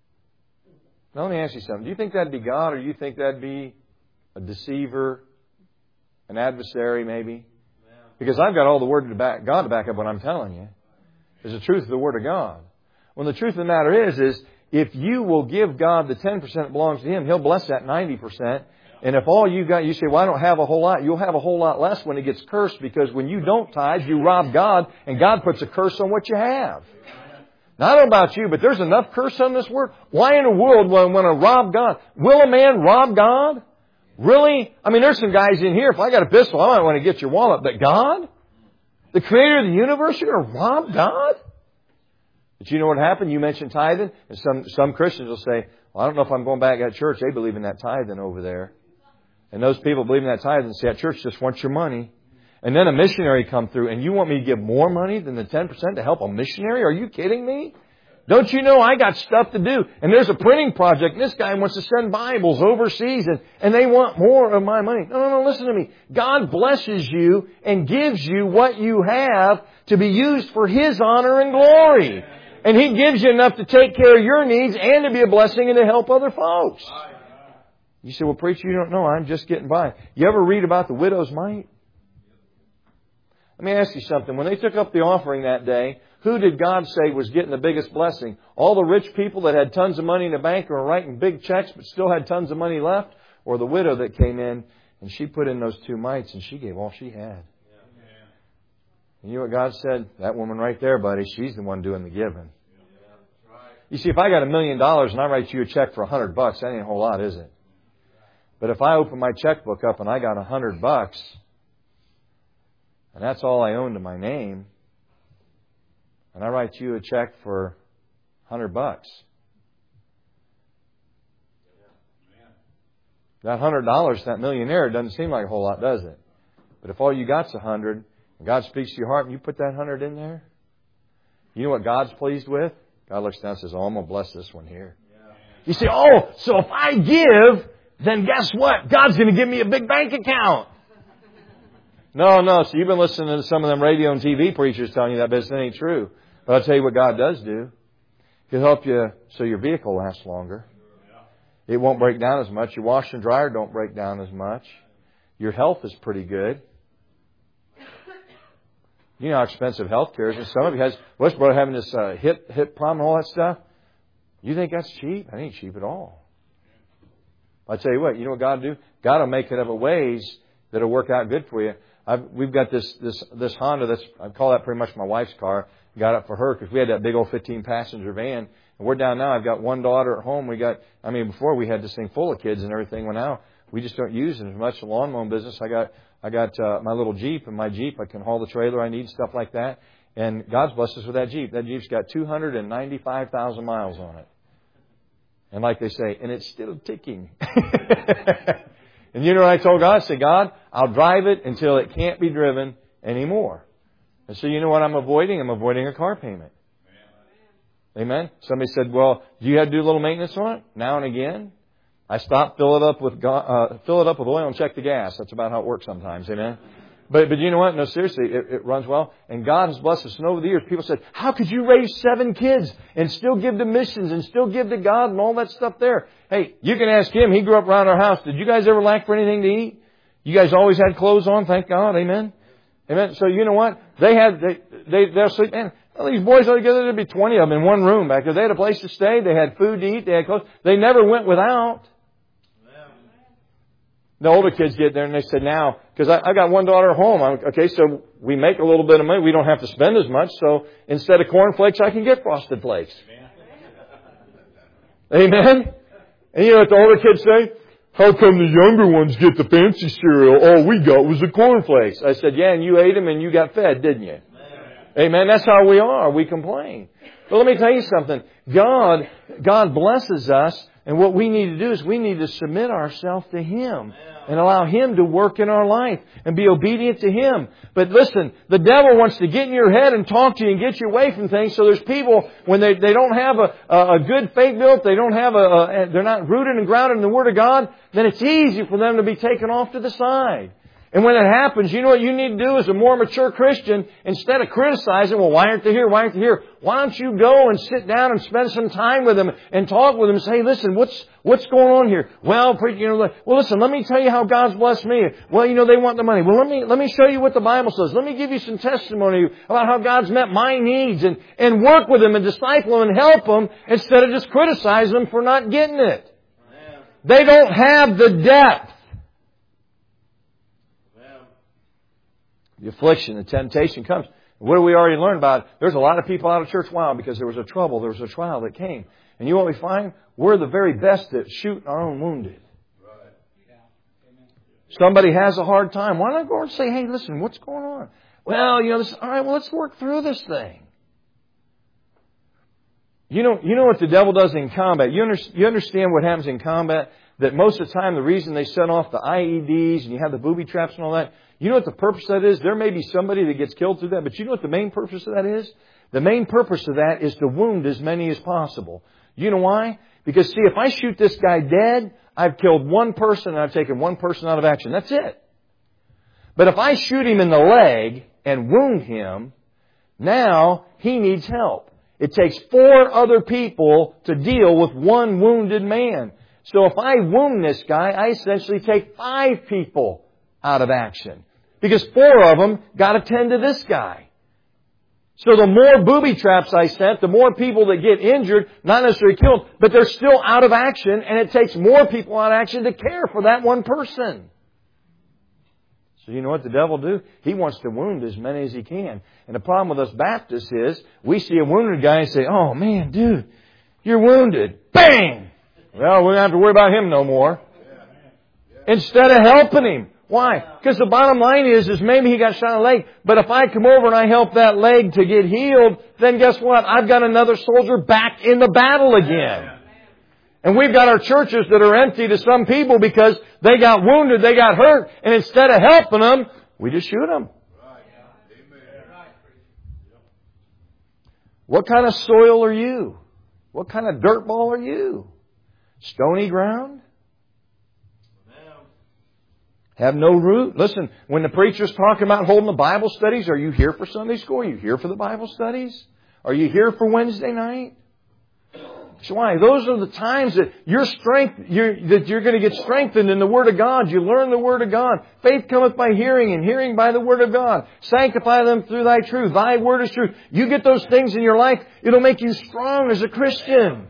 Now, let me ask you something. Do you think that'd be God, or do you think that'd be a deceiver, an adversary maybe? Because I've got all the Word of God to back up what I'm telling you. It's the truth of the Word of God. Well, the truth of the matter is, is if you will give God the ten percent that belongs to Him, He'll bless that ninety percent. And if all you got, you say, well, I don't have a whole lot, you'll have a whole lot less when it gets cursed, because when you don't tithe, you rob God, and God puts a curse on what you have. Now, I don't know about you, but there's enough curse on this word. Why in the world would I want to rob God? Will a man rob God? Really? I mean, there's some guys in here, if I got a pistol, I might want to get your wallet. But God? The Creator of the universe, you're going to rob God? But you know what happened? You mentioned tithing, and some, some Christians will say, well, I don't know if I'm going back to that church. They believe in that tithing over there. And those people believe in that tithing and say, that church just wants your money. And then a missionary come through, and you want me to give more money than the ten percent to help a missionary? Are you kidding me? Don't you know I got stuff to do? And there's a printing project, and this guy wants to send Bibles overseas, and, and they want more of my money. No, no, no, listen to me. God blesses you and gives you what you have to be used for His honor and glory. And He gives you enough to take care of your needs and to be a blessing and to help other folks. You say, well, preacher, you don't know. I'm just getting by. You ever read about the widow's mite? Let me ask you something. When they took up the offering that day, who did God say was getting the biggest blessing? All the rich people that had tons of money in the bank and were writing big checks but still had tons of money left? Or the widow that came in and she put in those two mites and she gave all she had? And you know what God said? That woman right there, buddy, she's the one doing the giving. You see, if I got a million dollars and I write you a check for a hundred bucks, that ain't a whole lot, is it? But if I open my checkbook up and I got a hundred bucks, and that's all I own to my name, and I write you a check for a hundred bucks, that hundred dollars to that millionaire doesn't seem like a whole lot, does it? But if all you got's a hundred, and God speaks to your heart, and you put that hundred in there, you know what God's pleased with? God looks down and says, oh, I'm going to bless this one here. You say, oh, so if I give, then guess what? God's going to give me a big bank account. No, no. So you've been listening to some of them radio and T V preachers telling you that, but it ain't true. But I'll tell you what God does do. He'll help you so your vehicle lasts longer. It won't break down as much. Your washer and dryer don't break down as much. Your health is pretty good. You know how expensive health care is. And some of you has, what's brother having this uh, hip hip problem and all that stuff? You think that's cheap? That ain't cheap at all. I tell you what, you know what God will do? God will make it up ways that'll work out good for you. I've, we've got this this this Honda that's, I call that pretty much my wife's car. Got it for her because we had that big old fifteen passenger van. And we're down now. I've got one daughter at home. We got, I mean, before we had this thing full of kids and everything. Well, now we just don't use it as much. The lawn mowing business. I got I got uh, my little Jeep, and my Jeep I can haul the trailer I need, stuff like that. And God's blessed us with that Jeep. That Jeep's got two hundred ninety-five thousand miles on it. And like they say, and it's still ticking. And you know what I told God? I said, God, I'll drive it until it can't be driven anymore. And so you know what I'm avoiding? I'm avoiding a car payment. Amen. Somebody said, well, do you have to do a little maintenance on it? Now and again. I stop, fill it up with uh, fill it up with oil and check the gas. That's about how it works sometimes. Amen. But but you know what? No, seriously, it, it runs well. And God has blessed us. And over the years, people said, how could you raise seven kids and still give to missions and still give to God and all that stuff there? Hey, you can ask him. He grew up around our house. Did you guys ever lack for anything to eat? You guys always had clothes on, thank God. Amen. Amen. So you know what? They had, they, they, they'll sleep. Man, well, these boys all together, there'd be twenty of them in one room back there. They had a place to stay. They had food to eat. They had clothes. They never went without. The older kids get there and they said, now, because I, I got one daughter at home. I'm, okay, so we make a little bit of money. We don't have to spend as much. So instead of cornflakes, I can get Frosted Flakes. Amen. Amen? And you know what the older kids say? How come the younger ones get the fancy cereal? All we got was the cornflakes. I said, yeah, and you ate them and you got fed, didn't you? Amen. Amen. That's how we are. We complain. But let me tell you something. God, God blesses us. And what we need to do is we need to submit ourselves to Him and allow Him to work in our life and be obedient to Him. But listen, the devil wants to get in your head and talk to you and get you away from things. So there's people, when they, they don't have a, a, a good faith built, they don't have a, a, they're not rooted and grounded in the Word of God, then it's easy for them to be taken off to the side. And when it happens, you know what you need to do as a more mature Christian? Instead of criticizing, well, why aren't they here? Why aren't they here? Why don't you go and sit down and spend some time with them and talk with them and say, hey, listen, what's, what's going on here? Well, you know, well, listen, let me tell you how God's blessed me. Well, you know, they want the money. Well, let me, let me show you what the Bible says. Let me give you some testimony about how God's met my needs, and, and work with them and disciple them and help them instead of just criticizing them for not getting it. They don't have the depth. The affliction, the temptation comes. What do we already learn about? There's a lot of people out of church. Wow, because there was a trouble, there was a trial that came. And you know what we find? We're the very best at shooting our own wounded. Right. Somebody has a hard time. Why not go and say, hey, listen, what's going on? Well, you know, this, all right, well, let's work through this thing. You know, you know what the devil does in combat? You, under, you understand what happens in combat? That most of the time the reason they set off the I E Ds and you have the booby traps and all that, you know what the purpose of that is? There may be somebody that gets killed through that, but you know what the main purpose of that is? The main purpose of that is to wound as many as possible. You know why? Because see, if I shoot this guy dead, I've killed one person and I've taken one person out of action. That's it. But if I shoot him in the leg and wound him, now he needs help. It takes four other people to deal with one wounded man. So if I wound this guy, I essentially take five people out of action. Because four of them got to tend to this guy. So the more booby traps I set, the more people that get injured, not necessarily killed, but they're still out of action, and it takes more people out of action to care for that one person. So you know what the devil do? He wants to wound as many as he can. And the problem with us Baptists is, we see a wounded guy and say, oh man, dude, you're wounded. Bang! Well, we don't have to worry about him no more. Instead of helping him. Why? Because the bottom line is, is maybe he got shot in the leg, but if I come over and I help that leg to get healed, then guess what? I've got another soldier back in the battle again. And we've got our churches that are empty to some people because they got wounded, they got hurt, and instead of helping them, we just shoot them. What kind of soil are you? What kind of dirt ball are you? Stony ground? Have no root. Listen, when the preacher's talking about holding the Bible studies, are you here for Sunday school? Are you here for the Bible studies? Are you here for Wednesday night? So why? Those are the times that your strength, you're, that you're going to get strengthened in the Word of God. You learn the Word of God. Faith cometh by hearing, and hearing by the Word of God. Sanctify them through Thy truth. Thy Word is truth. You get those things in your life, it'll make you strong as a Christian.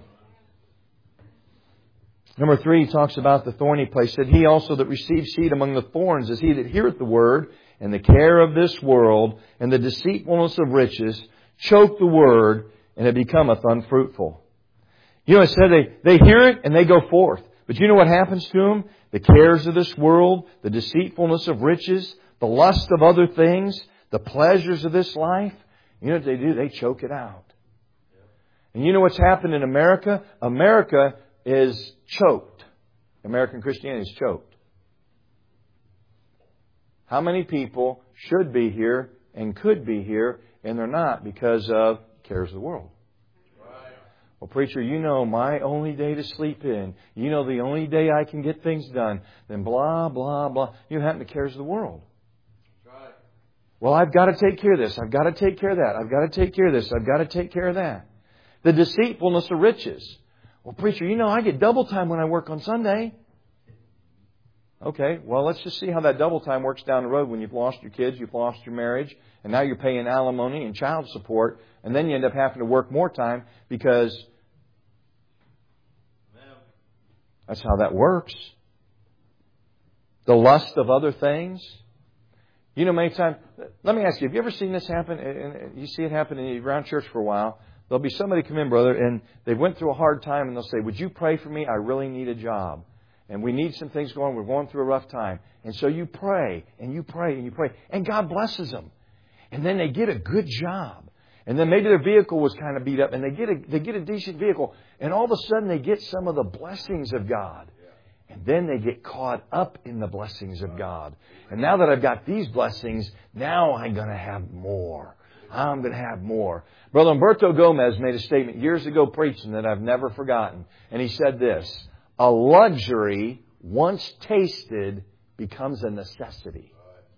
Number three, he talks about the thorny place. He said, he also that receives seed among the thorns is he that heareth the word, and the care of this world, and the deceitfulness of riches, choke the word, and it becometh unfruitful. You know, it said they, they hear it, and they go forth. But you know what happens to them? The cares of this world, the deceitfulness of riches, the lust of other things, the pleasures of this life. You know what they do? They choke it out. And you know what's happened in America? America is choked. American Christianity is choked. How many people should be here and could be here and they're not because of cares of the world? Right. Well, preacher, you know my only day to sleep in. You know the only day I can get things done. Then blah, blah, blah. You happen to cares of the world. Right. Well, I've got to take care of this. I've got to take care of that. I've got to take care of this. I've got to take care of that. The deceitfulness of riches. Well, preacher, you know, I get double time when I work on Sunday. Okay, well, let's just see how that double time works down the road when you've lost your kids, you've lost your marriage, and now you're paying alimony and child support, and then you end up having to work more time because that's how that works. The lust of other things. You know, many times, let me ask you, have you ever seen this happen? And you see it happen in around church for a while. There'll be somebody come in, brother, and they went through a hard time, and they'll say, would you pray for me? I really need a job. And we need some things going. We're going through a rough time. And so you pray, and you pray, and you pray. And God blesses them. And then they get a good job. And then maybe their vehicle was kind of beat up, and they get a, they get a decent vehicle, and all of a sudden they get some of the blessings of God. And then they get caught up in the blessings of God. And now that I've got these blessings, now I'm going to have more. I'm going to have more. Brother Humberto Gomez made a statement years ago preaching that I've never forgotten. And he said this, a luxury once tasted becomes a necessity.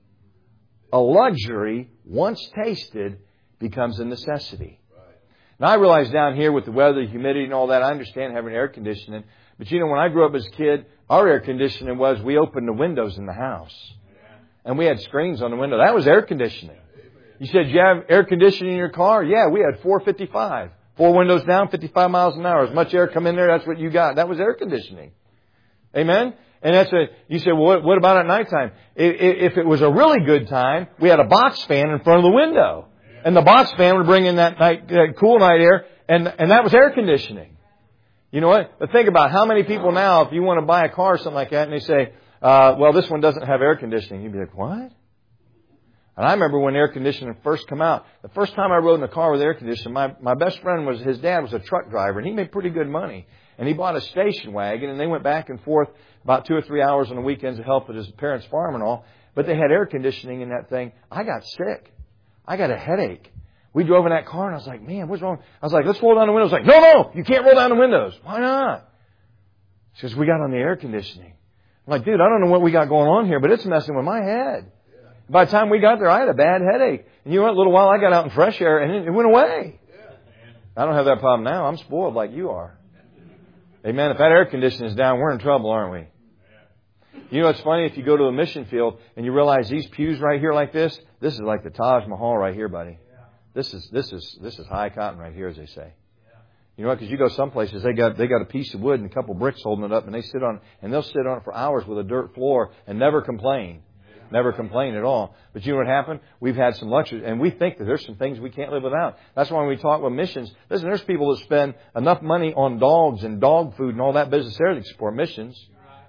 A luxury once tasted becomes a necessity. Now I realize down here with the weather, humidity and all that, I understand having air conditioning. But you know, when I grew up as a kid, our air conditioning was we opened the windows in the house. And we had screens on the window. That was air conditioning. You said, you have air conditioning in your car? Yeah, we had four fifty-five. Four windows down, fifty-five miles an hour. As much air come in there, that's what you got. That was air conditioning. Amen? And that's a, you say, well, what, what about at nighttime? If, if it was a really good time, we had a box fan in front of the window. And the box fan would bring in that night, that cool night air, and, and that was air conditioning. You know what? But think about how many people now, if you want to buy a car or something like that, and they say, uh, well, this one doesn't have air conditioning. You'd be like, what? And I remember when air conditioning first came out, the first time I rode in a car with air conditioning, my, my best friend was, his dad was a truck driver, and he made pretty good money. And he bought a station wagon, and they went back and forth about two or three hours on the weekends to help at his parents' farm and all. But they had air conditioning in that thing. I got sick. I got a headache. We drove in that car, and I was like, man, what's wrong? I was like, let's roll down the windows. Like, no, no, you can't roll down the windows. Why not? It's because we got on the air conditioning. I'm like, dude, I don't know what we got going on here, but it's messing with my head. Yeah. By the time we got there, I had a bad headache. And you know what? A little while I got out in fresh air, and it, it went away. Yeah. I don't have that problem now. I'm spoiled like you are. Amen. If that air conditioning is down, we're in trouble, aren't we? You know what's funny? If you go to a mission field and you realize these pews right here like this, this is like the Taj Mahal right here, buddy. This is this is this is high cotton right here, as they say. You know what? Because you go some places, they got they got a piece of wood and a couple bricks holding it up, and they sit on and they'll sit on it for hours with a dirt floor and never complain, never complain at all. But you know what happened? We've had some luxury, and we think that there's some things we can't live without. That's why when we talk about missions, listen, there's people that spend enough money on dogs and dog food and all that business there to support missions.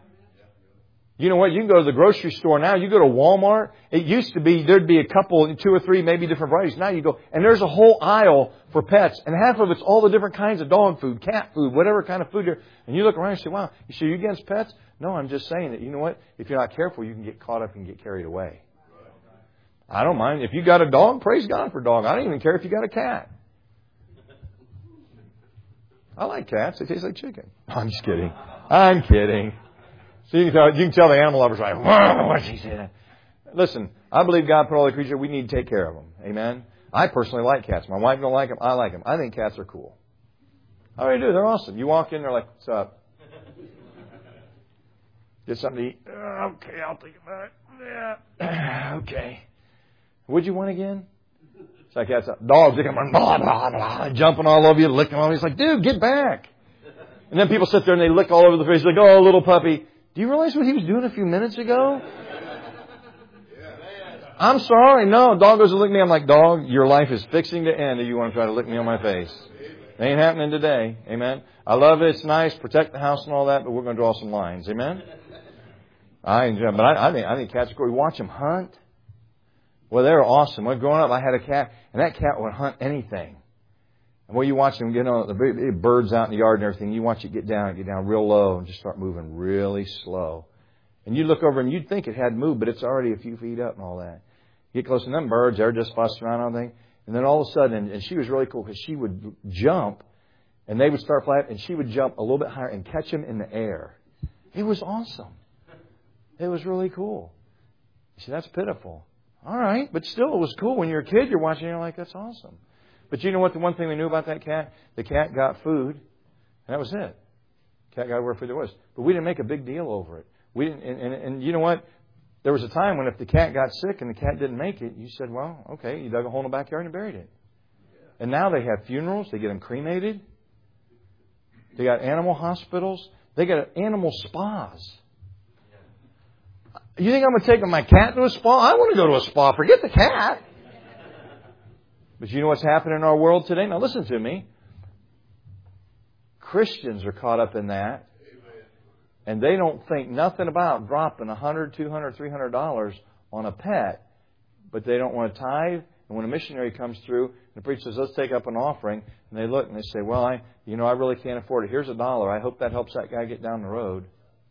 You know what? You can go to the grocery store now. You go to Walmart. It used to be there'd be a couple, two or three, maybe different varieties. Now you go, and there's a whole aisle for pets. And half of it's all the different kinds of dog food, cat food, whatever kind of food there. And you look around and say, wow, you sure you against pets? No, I'm just saying that, you know what? If you're not careful, you can get caught up and get carried away. I don't mind. If you got a dog, praise God for a dog. I don't even care if you got a cat. I like cats. They taste like chicken. I'm just kidding. I'm kidding. So you can tell, you can tell the animal lovers, right? What's he saying? Listen, I believe God put all the creatures. We need to take care of them. Amen. I personally like cats. My wife don't like them. I like them. I think cats are cool. I really do. They're awesome. You walk in, they're like, "What's up? Get something to eat." Uh, okay, I'll think about it. Yeah. Okay. What'd you want again? It's like cats. Dogs, they come on, blah blah blah, jumping all over you, licking all over you. It's like, dude, get back. And then people sit there and they lick all over the face. Like, oh, little puppy. Do you realize what he was doing a few minutes ago? I'm sorry. No, dog goes to lick me. I'm like, dog, your life is fixing to end if you want to try to lick me on my face. It ain't happening today. Amen. I love it. It's nice. Protect the house and all that, but we're going to draw some lines. Amen. I enjoy them. But I, I think, I think cats are cool. We watch them hunt. Well, they're awesome. When growing up, I had a cat, and that cat would hunt anything. And when you watch them get on the birds out in the yard and everything, you watch it get down, get down real low and just start moving really slow. And you look over and you'd think it had moved, but it's already a few feet up and all that. You get close to them birds, they're just fussing around on things. And then all of a sudden, and she was really cool because she would jump and they would start flying and she would jump a little bit higher and catch them in the air. It was awesome. It was really cool. You see, that's pitiful. All right, but still it was cool. When you're a kid, you're watching and you're like, that's awesome. But you know what? The one thing we knew about that cat, the cat got food, and that was it. The cat got where food there was. But we didn't make a big deal over it. We didn't, and, and, and you know what? There was a time when if the cat got sick and the cat didn't make it, you said, well, okay, you dug a hole in the backyard and buried it. And now they have funerals. They get them cremated. They got animal hospitals. They got animal spas. You think I'm going to take my cat to a spa? I want to go to a spa. Forget the cat. But you know what's happening in our world today? Now listen to me. Christians are caught up in that. And they don't think nothing about dropping one hundred dollars, two hundred dollars, three hundred dollars on a pet. But they don't want to tithe And when a missionary comes through, and the preacher says, let's take up an offering, and they look and they say, well, I, you know, I really can't afford it. Here's a dollar. I hope that helps that guy get down the road.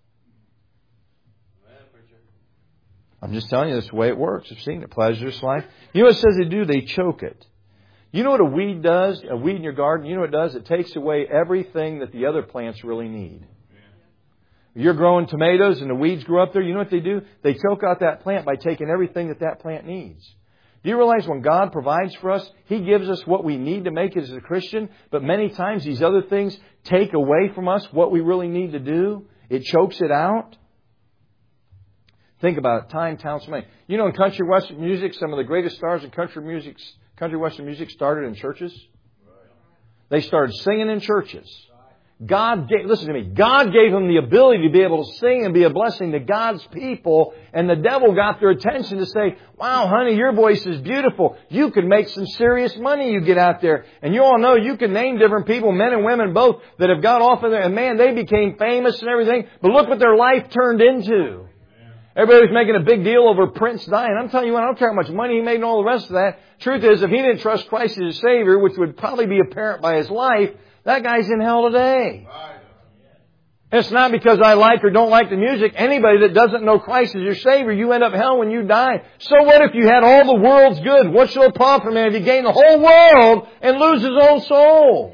I'm just telling you, that's the way it works. I've seen it. Pleasurous life. You know what it says they do? They choke it. You know what a weed does? A weed in your garden, you know what it does? It takes away everything that the other plants really need. You're growing tomatoes and the weeds grow up there. You know what they do? They choke out that plant by taking everything that that plant needs. Do you realize when God provides for us, He gives us what we need to make it as a Christian, but many times these other things take away from us what we really need to do? It chokes it out. Think about it. Time, talent, money. You know, in country western music, some of the greatest stars in country music, country western music started in churches. They started singing in churches. God gave, listen to me, God gave them the ability to be able to sing and be a blessing to God's people, and the devil got their attention to say, wow, honey, your voice is beautiful. You could make some serious money you get out there. And you all know you can name different people, men and women both, that have got off of there, and man, they became famous and everything, but look what their life turned into. Everybody was making a big deal over Prince dying. I'm telling you what, I don't care how much money he made and all the rest of that. Truth is, if he didn't trust Christ as his Savior, which would probably be apparent by his life, that guy's in hell today. And it's not because I like or don't like the music. Anybody that doesn't know Christ as your Savior, you end up in hell when you die. So what if you had all the world's good? What shall it profit a man if you gain the whole world and lose his own soul?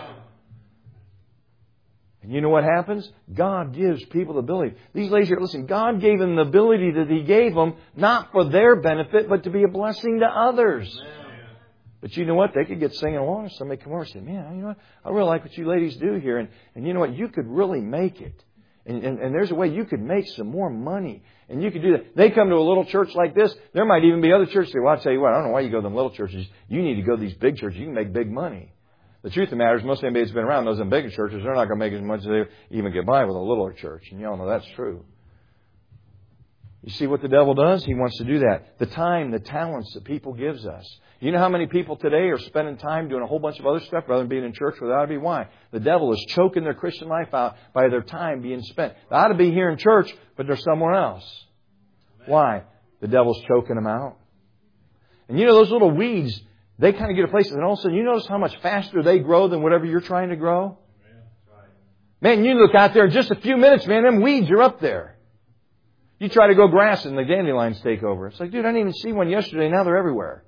And you know what happens? God gives people the ability. These ladies here, listen, God gave them the ability that He gave them, not for their benefit, but to be a blessing to others. Amen. But you know what? They could get singing along, and somebody come over and say, man, you know what? I really like what you ladies do here. And, and you know what? You could really make it. And, and, and there's a way you could make some more money. And you could do that. They come to a little church like this. There might even be other churches say, well, I'll tell you what, I don't know why you go to them little churches. You need to go to these big churches. You can make big money. The truth of the matter is, most anybody that's been around those in bigger churches, they're not going to make as much as they even get by with a littler church. And you all know that's true. You see what the devil does? He wants to do that. The time, the talents that people gives us. You know how many people today are spending time doing a whole bunch of other stuff rather than being in church where they ought to be? Why? The devil is choking their Christian life out by their time being spent. They ought to be here in church, but they're somewhere else. Why? The devil's choking them out. And you know those little weeds, they kind of get a place, and all of a sudden, you notice how much faster they grow than whatever you're trying to grow? Man, you look out there in just a few minutes, man, them weeds are up there. You try to go grass and the dandelions take over. It's like, dude, I didn't even see one yesterday. Now they're everywhere.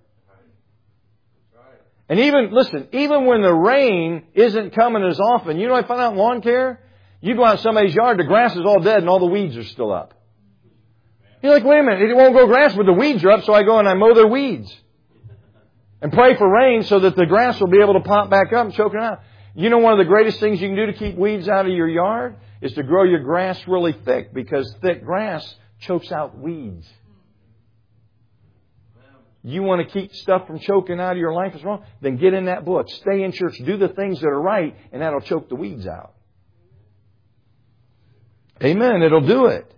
And even, listen, even when the rain isn't coming as often, you know what I found out in lawn care? You go out in somebody's yard, the grass is all dead and all the weeds are still up. You're like, wait a minute, it won't grow grass, but the weeds are up, so I go and I mow their weeds. And pray for rain so that the grass will be able to pop back up and choke it out. You know one of the greatest things you can do to keep weeds out of your yard is to grow your grass really thick, because thick grass chokes out weeds. You want to keep stuff from choking out of your life is wrong? Then get in that book. Stay in church. Do the things that are right, and that'll choke the weeds out. Amen. It'll do it.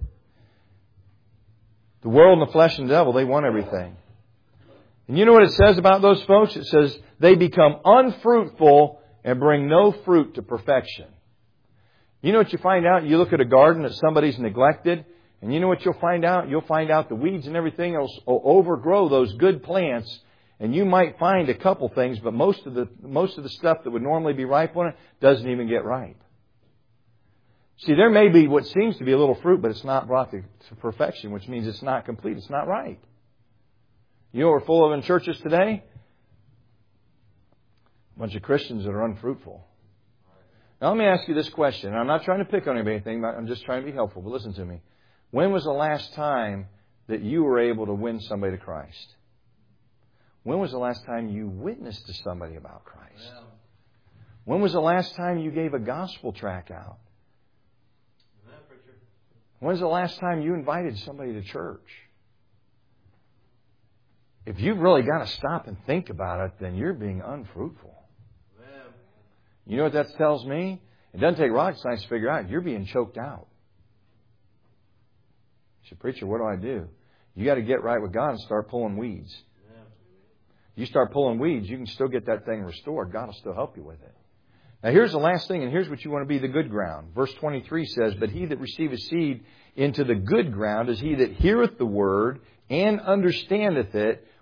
The world and the flesh and the devil, they want everything. And you know what it says about those folks? It says they become unfruitful and bring no fruit to perfection. You know what you find out? You look at a garden that somebody's neglected, and you know what you'll find out? You'll find out the weeds and everything else will overgrow those good plants, and you might find a couple things, but most of the most of the stuff that would normally be ripe on it doesn't even get ripe. See, there may be what seems to be a little fruit, but it's not brought to, to perfection, which means it's not complete. It's not right. You know what we're full of in churches today? A bunch of Christians that are unfruitful. Now, let me ask you this question. I'm not trying to pick on anything. I'm just trying to be helpful. But listen to me. When was the last time that you were able to win somebody to Christ? When was the last time you witnessed to somebody about Christ? When was the last time you gave a gospel tract out? When was the last time you invited somebody to church? If you've really got to stop and think about it, then you're being unfruitful. You know what that tells me? It doesn't take rocket science to figure out. You're being choked out. You say, preacher, what do I do? You got to get right with God and start pulling weeds. You start pulling weeds, you can still get that thing restored. God will still help you with it. Now here's the last thing, and here's what you want to be, the good ground. Verse twenty-three says, but he that receiveth seed into the good ground is he that heareth the word and understandeth it,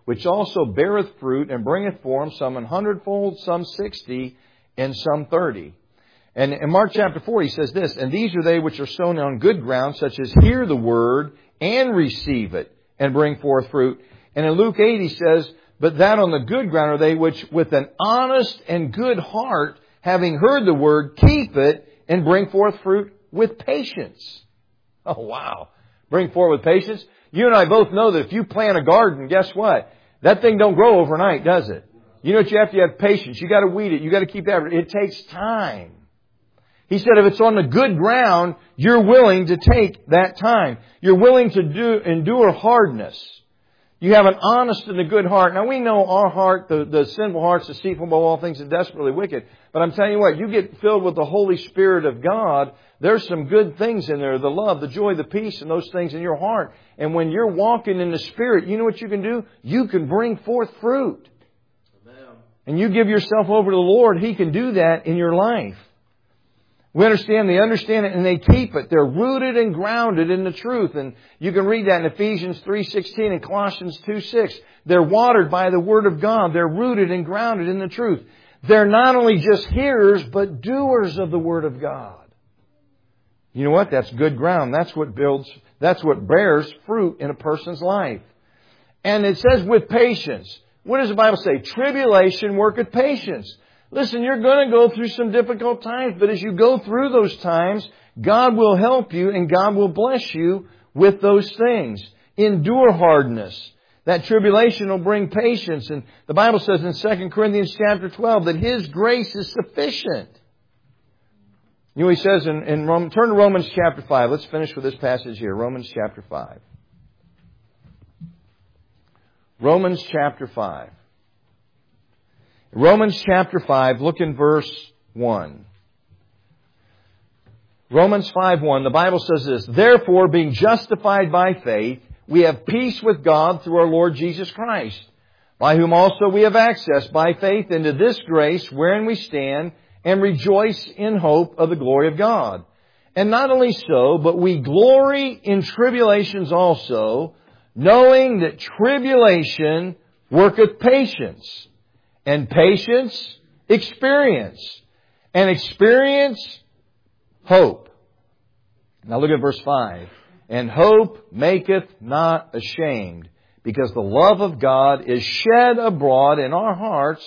which also beareth fruit, and bringeth forth some an hundredfold, some sixty, and some thirty. And in Mark chapter four, he says this, and these are they which are sown on good ground, such as hear the word, and receive it, and bring forth fruit. And in Luke eight, he says, but that on the good ground are they which with an honest and good heart, having heard the word, keep it, and bring forth fruit with patience. Oh, wow. Bring forth with patience. You and I both know that if you plant a garden, guess what? That thing don't grow overnight, does it? You know what you have to have patience. You got to weed it. You got to keep that. It takes time. He said if it's on the good ground, you're willing to take that time. You're willing to do endure hardness. You have an honest and a good heart. Now we know our heart, the, the sinful heart's deceitful above all things and desperately wicked. But I'm telling you what, you get filled with the Holy Spirit of God, there's some good things in there. The love, the joy, the peace, and those things in your heart. And when you're walking in the Spirit, you know what you can do? You can bring forth fruit. Amen. And you give yourself over to the Lord, He can do that in your life. We understand, they understand it, and they keep it. They're rooted and grounded in the truth. And you can read that in Ephesians three sixteen and Colossians two six. They're watered by the Word of God. They're rooted and grounded in the truth. They're not only just hearers, but doers of the Word of God. You know what? That's good ground. That's what builds, that's what bears fruit in a person's life. And it says with patience. What does the Bible say? Tribulation worketh patience. Listen, you're going to go through some difficult times, but as you go through those times, God will help you and God will bless you with those things. Endure hardness. That tribulation will bring patience. And the Bible says in Second Corinthians chapter twelve that His grace is sufficient. You know, He says in, in Romans, turn to Romans chapter five. Let's finish with this passage here. Romans chapter five. Romans chapter five. Romans chapter five, look in verse one. Romans five one, the Bible says this, therefore, being justified by faith, we have peace with God through our Lord Jesus Christ, by whom also we have access by faith into this grace wherein we stand, and rejoice in hope of the glory of God. And not only so, but we glory in tribulations also, knowing that tribulation worketh patience. And patience, experience. And experience, hope. Now look at verse five. And hope maketh not ashamed, because the love of God is shed abroad in our hearts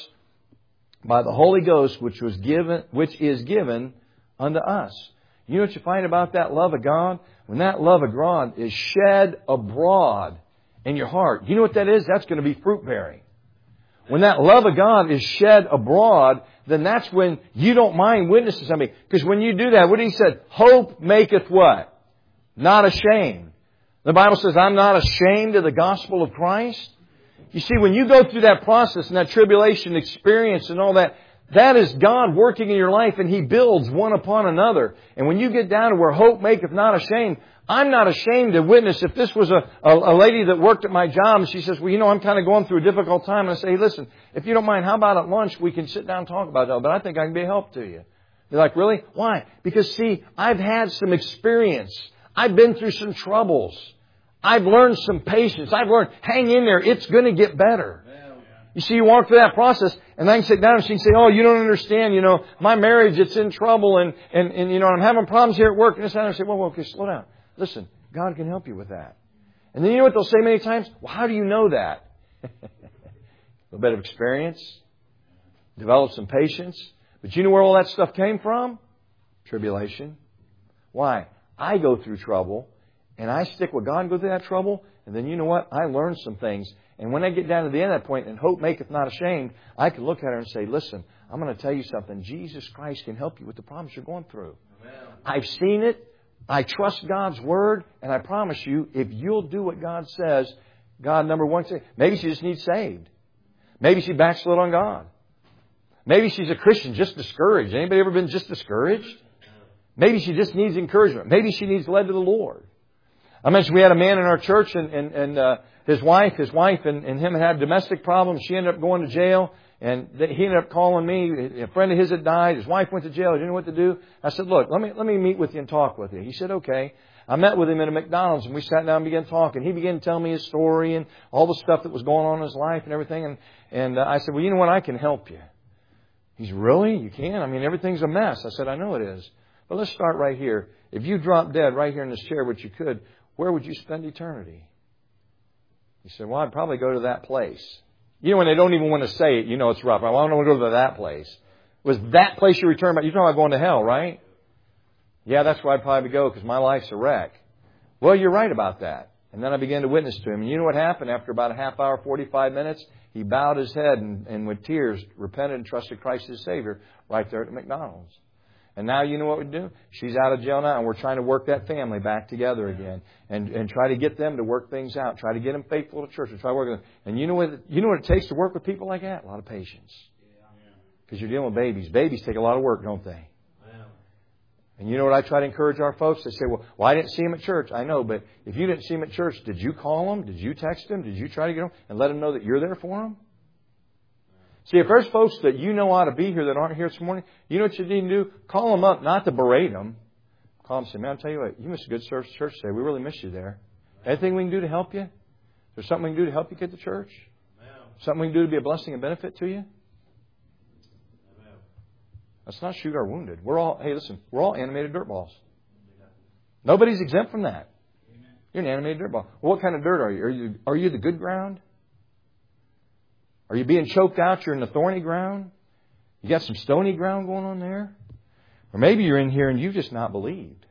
by the Holy Ghost, which was given, which is given unto us. You know what you find about that love of God? When that love of God is shed abroad in your heart, you know what that is? That's going to be fruit bearing. When that love of God is shed abroad, then that's when you don't mind witnessing somebody. Because when you do that, what He said? Hope maketh what? Not ashamed. The Bible says, I'm not ashamed of the gospel of Christ. You see, when you go through that process and that tribulation experience and all that, that is God working in your life, and He builds one upon another. And when you get down to where hope maketh not ashamed, I'm not ashamed to witness. If this was a, a, a lady that worked at my job and she says, well, you know, I'm kind of going through a difficult time. And I say, hey, listen, if you don't mind, how about at lunch we can sit down and talk about that? But I think I can be a help to you. They're like, really? Why? Because, see, I've had some experience. I've been through some troubles. I've learned some patience. I've learned, hang in there. It's going to get better. You see, you walk through that process, and I can sit down and she can say, oh, you don't understand, you know, my marriage, it's in trouble, and, and, and you know, I'm having problems here at work. And I say, well, well, okay, slow down. Listen, God can help you with that. And then you know what they'll say many times? Well, how do you know that? A little bit of experience. Develop some patience. But you know where all that stuff came from? Tribulation. Why? I go through trouble, and I stick with God and go through that trouble, and then you know what? I learn some things. And when I get down to the end of that point, and hope maketh not ashamed, I can look at her and say, listen, I'm going to tell you something. Jesus Christ can help you with the problems you're going through. Amen. I've seen it. I trust God's Word, and I promise you, if you'll do what God says, God, number one, say, maybe she just needs saved. Maybe she backslid on God. Maybe she's a Christian just discouraged. Anybody ever been just discouraged? Maybe she just needs encouragement. Maybe she needs led to the Lord. I mentioned we had a man in our church, and, and, and uh, his wife, his wife and, and him had domestic problems. She ended up going to jail. And he ended up calling me. A friend of his had died. His wife went to jail. He didn't know what to do. I said, look, let me let me meet with you and talk with you. He said, okay. I met with him at a McDonald's, and we sat down and began talking. He began to tell me his story and all the stuff that was going on in his life and everything. And, and uh, I said, well, you know what? I can help you. He said, really? You can? I mean, everything's a mess. I said, I know it is. But let's start right here. If you dropped dead right here in this chair, which you could, where would you spend eternity? He said, well, I'd probably go to that place. You know, when they don't even want to say it, you know it's rough. I want to go to that place. Was that place you return back? You're talking about going to hell, right? Yeah, that's where I'd probably go because my life's a wreck. Well, you're right about that. And then I began to witness to him. And you know what happened? After about a half hour, forty-five minutes, he bowed his head and, and with tears repented and trusted Christ as Savior right there at McDonald's. And now you know what we do? She's out of jail now, and we're trying to work that family back together again, and and try to get them to work things out. Try to get them faithful to church. And try to work with them. And you know what? You know what it takes to work with people like that? A lot of patience. Because you're dealing with babies. Babies take a lot of work, don't they? And you know what I try to encourage our folks? They say, well, well, I didn't see him at church. I know, but if you didn't see him at church, did you call him? Did you text him? Did you try to get him and let him know that you're there for him? See, if there's folks that you know ought to be here that aren't here this morning, you know what you need to do? Call them up, not to berate them. Call them and say, man, I'll tell you what, you missed a good service at church today. We really miss you there. Anything we can do to help you? Is there something we can do to help you get to church? Something we can do to be a blessing and benefit to you? Let's not shoot our wounded. We're all, hey, listen, we're all animated dirt balls. Nobody's exempt from that. You're an animated dirt ball. Well, what kind of dirt are you? Are you, are you the good ground? Are you being choked out? You're in the thorny ground? You got some stony ground going on there? Or maybe you're in here and you've just not believed.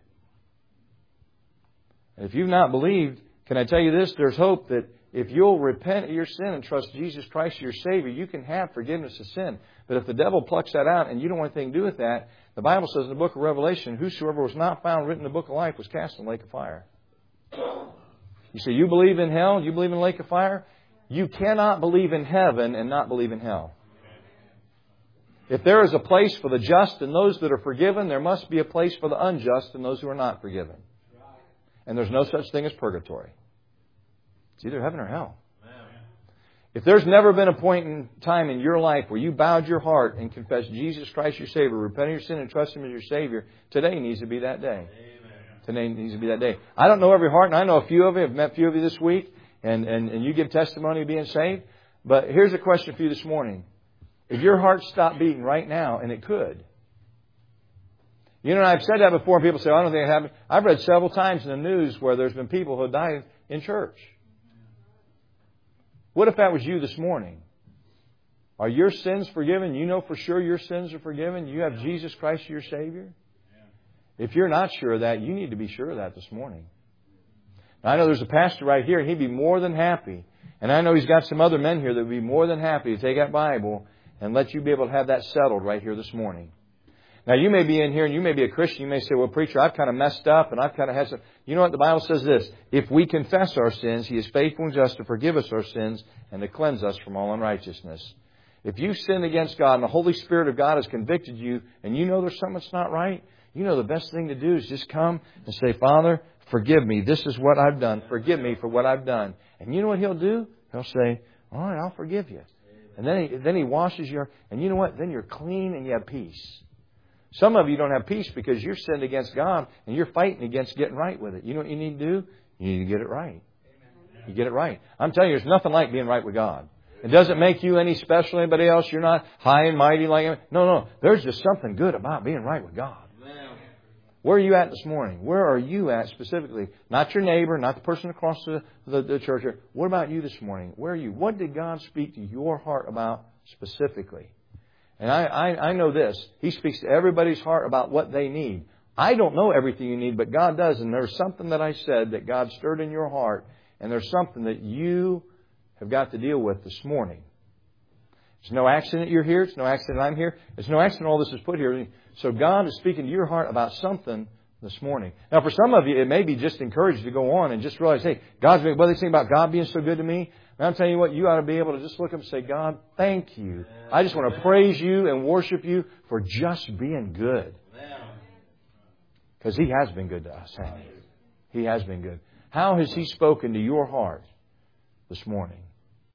And if you've not believed, can I tell you this? There's hope that if you'll repent of your sin and trust Jesus Christ as your Savior, you can have forgiveness of sin. But if the devil plucks that out and you don't want anything to do with that, the Bible says in the book of Revelation, whosoever was not found written in the book of life was cast in the lake of fire. You say, you believe in hell? You believe in the lake of fire? You cannot believe in heaven and not believe in hell. If there is a place for the just and those that are forgiven, there must be a place for the unjust and those who are not forgiven. And there's no such thing as purgatory. It's either heaven or hell. If there's never been a point in time in your life where you bowed your heart and confessed Jesus Christ your Savior, repented of your sin and trust Him as your Savior, today needs to be that day. Today needs to be that day. I don't know every heart, and I know a few of you. I've met a few of you this week, and, and, and you give testimony of being saved. But here's a question for you this morning. If your heart stopped beating right now, and it could. You know, I've said that before, and people say, I don't think it happened. I've read several times in the news where there's been people who have died in church. What if that was you this morning? Are your sins forgiven? You know for sure your sins are forgiven? You have Jesus Christ your Savior? If you're not sure of that, you need to be sure of that this morning. Now, I know there's a pastor right here, and he'd be more than happy. And I know he's got some other men here that would be more than happy to take that Bible and let you be able to have that settled right here this morning. Now, you may be in here and you may be a Christian. You may say, well, preacher, I've kind of messed up and I've kind of had some... You know what? The Bible says this. If we confess our sins, He is faithful and just to forgive us our sins and to cleanse us from all unrighteousness. If you've sinned against God and the Holy Spirit of God has convicted you and you know there's something that's not right, you know the best thing to do is just come and say, Father, forgive me. This is what I've done. Forgive me for what I've done. And you know what He'll do? He'll say, all right, I'll forgive you. And then he, then he washes your... And you know what? Then you're clean and you have peace. Some of you don't have peace because you're sinned against God and you're fighting against getting right with it. You know what you need to do? You need to get it right. You get it right. I'm telling you, there's nothing like being right with God. It doesn't make you any special than anybody else. You're not high and mighty like him. No, no. There's just something good about being right with God. Where are you at this morning? Where are you at specifically? Not your neighbor, not the person across the, the, the church. What about you this morning? Where are you? What did God speak to your heart about specifically? And I, I, I know this. He speaks to everybody's heart about what they need. I don't know everything you need, but God does. And there's something that I said that God stirred in your heart. And there's something that you have got to deal with this morning. It's no accident you're here. It's no accident I'm here. It's no accident all this is put here. So God is speaking to your heart about something this morning. Now, for some of you, it may be just encouraged to go on and just realize, hey, God's been, what do they think about God being so good to me? And I'm telling you what, you ought to be able to just look up and say, God, thank you. I just want to praise you and worship you for just being good. Because He has been good to us, hasn't He? He has been good. How has He spoken to your heart this morning?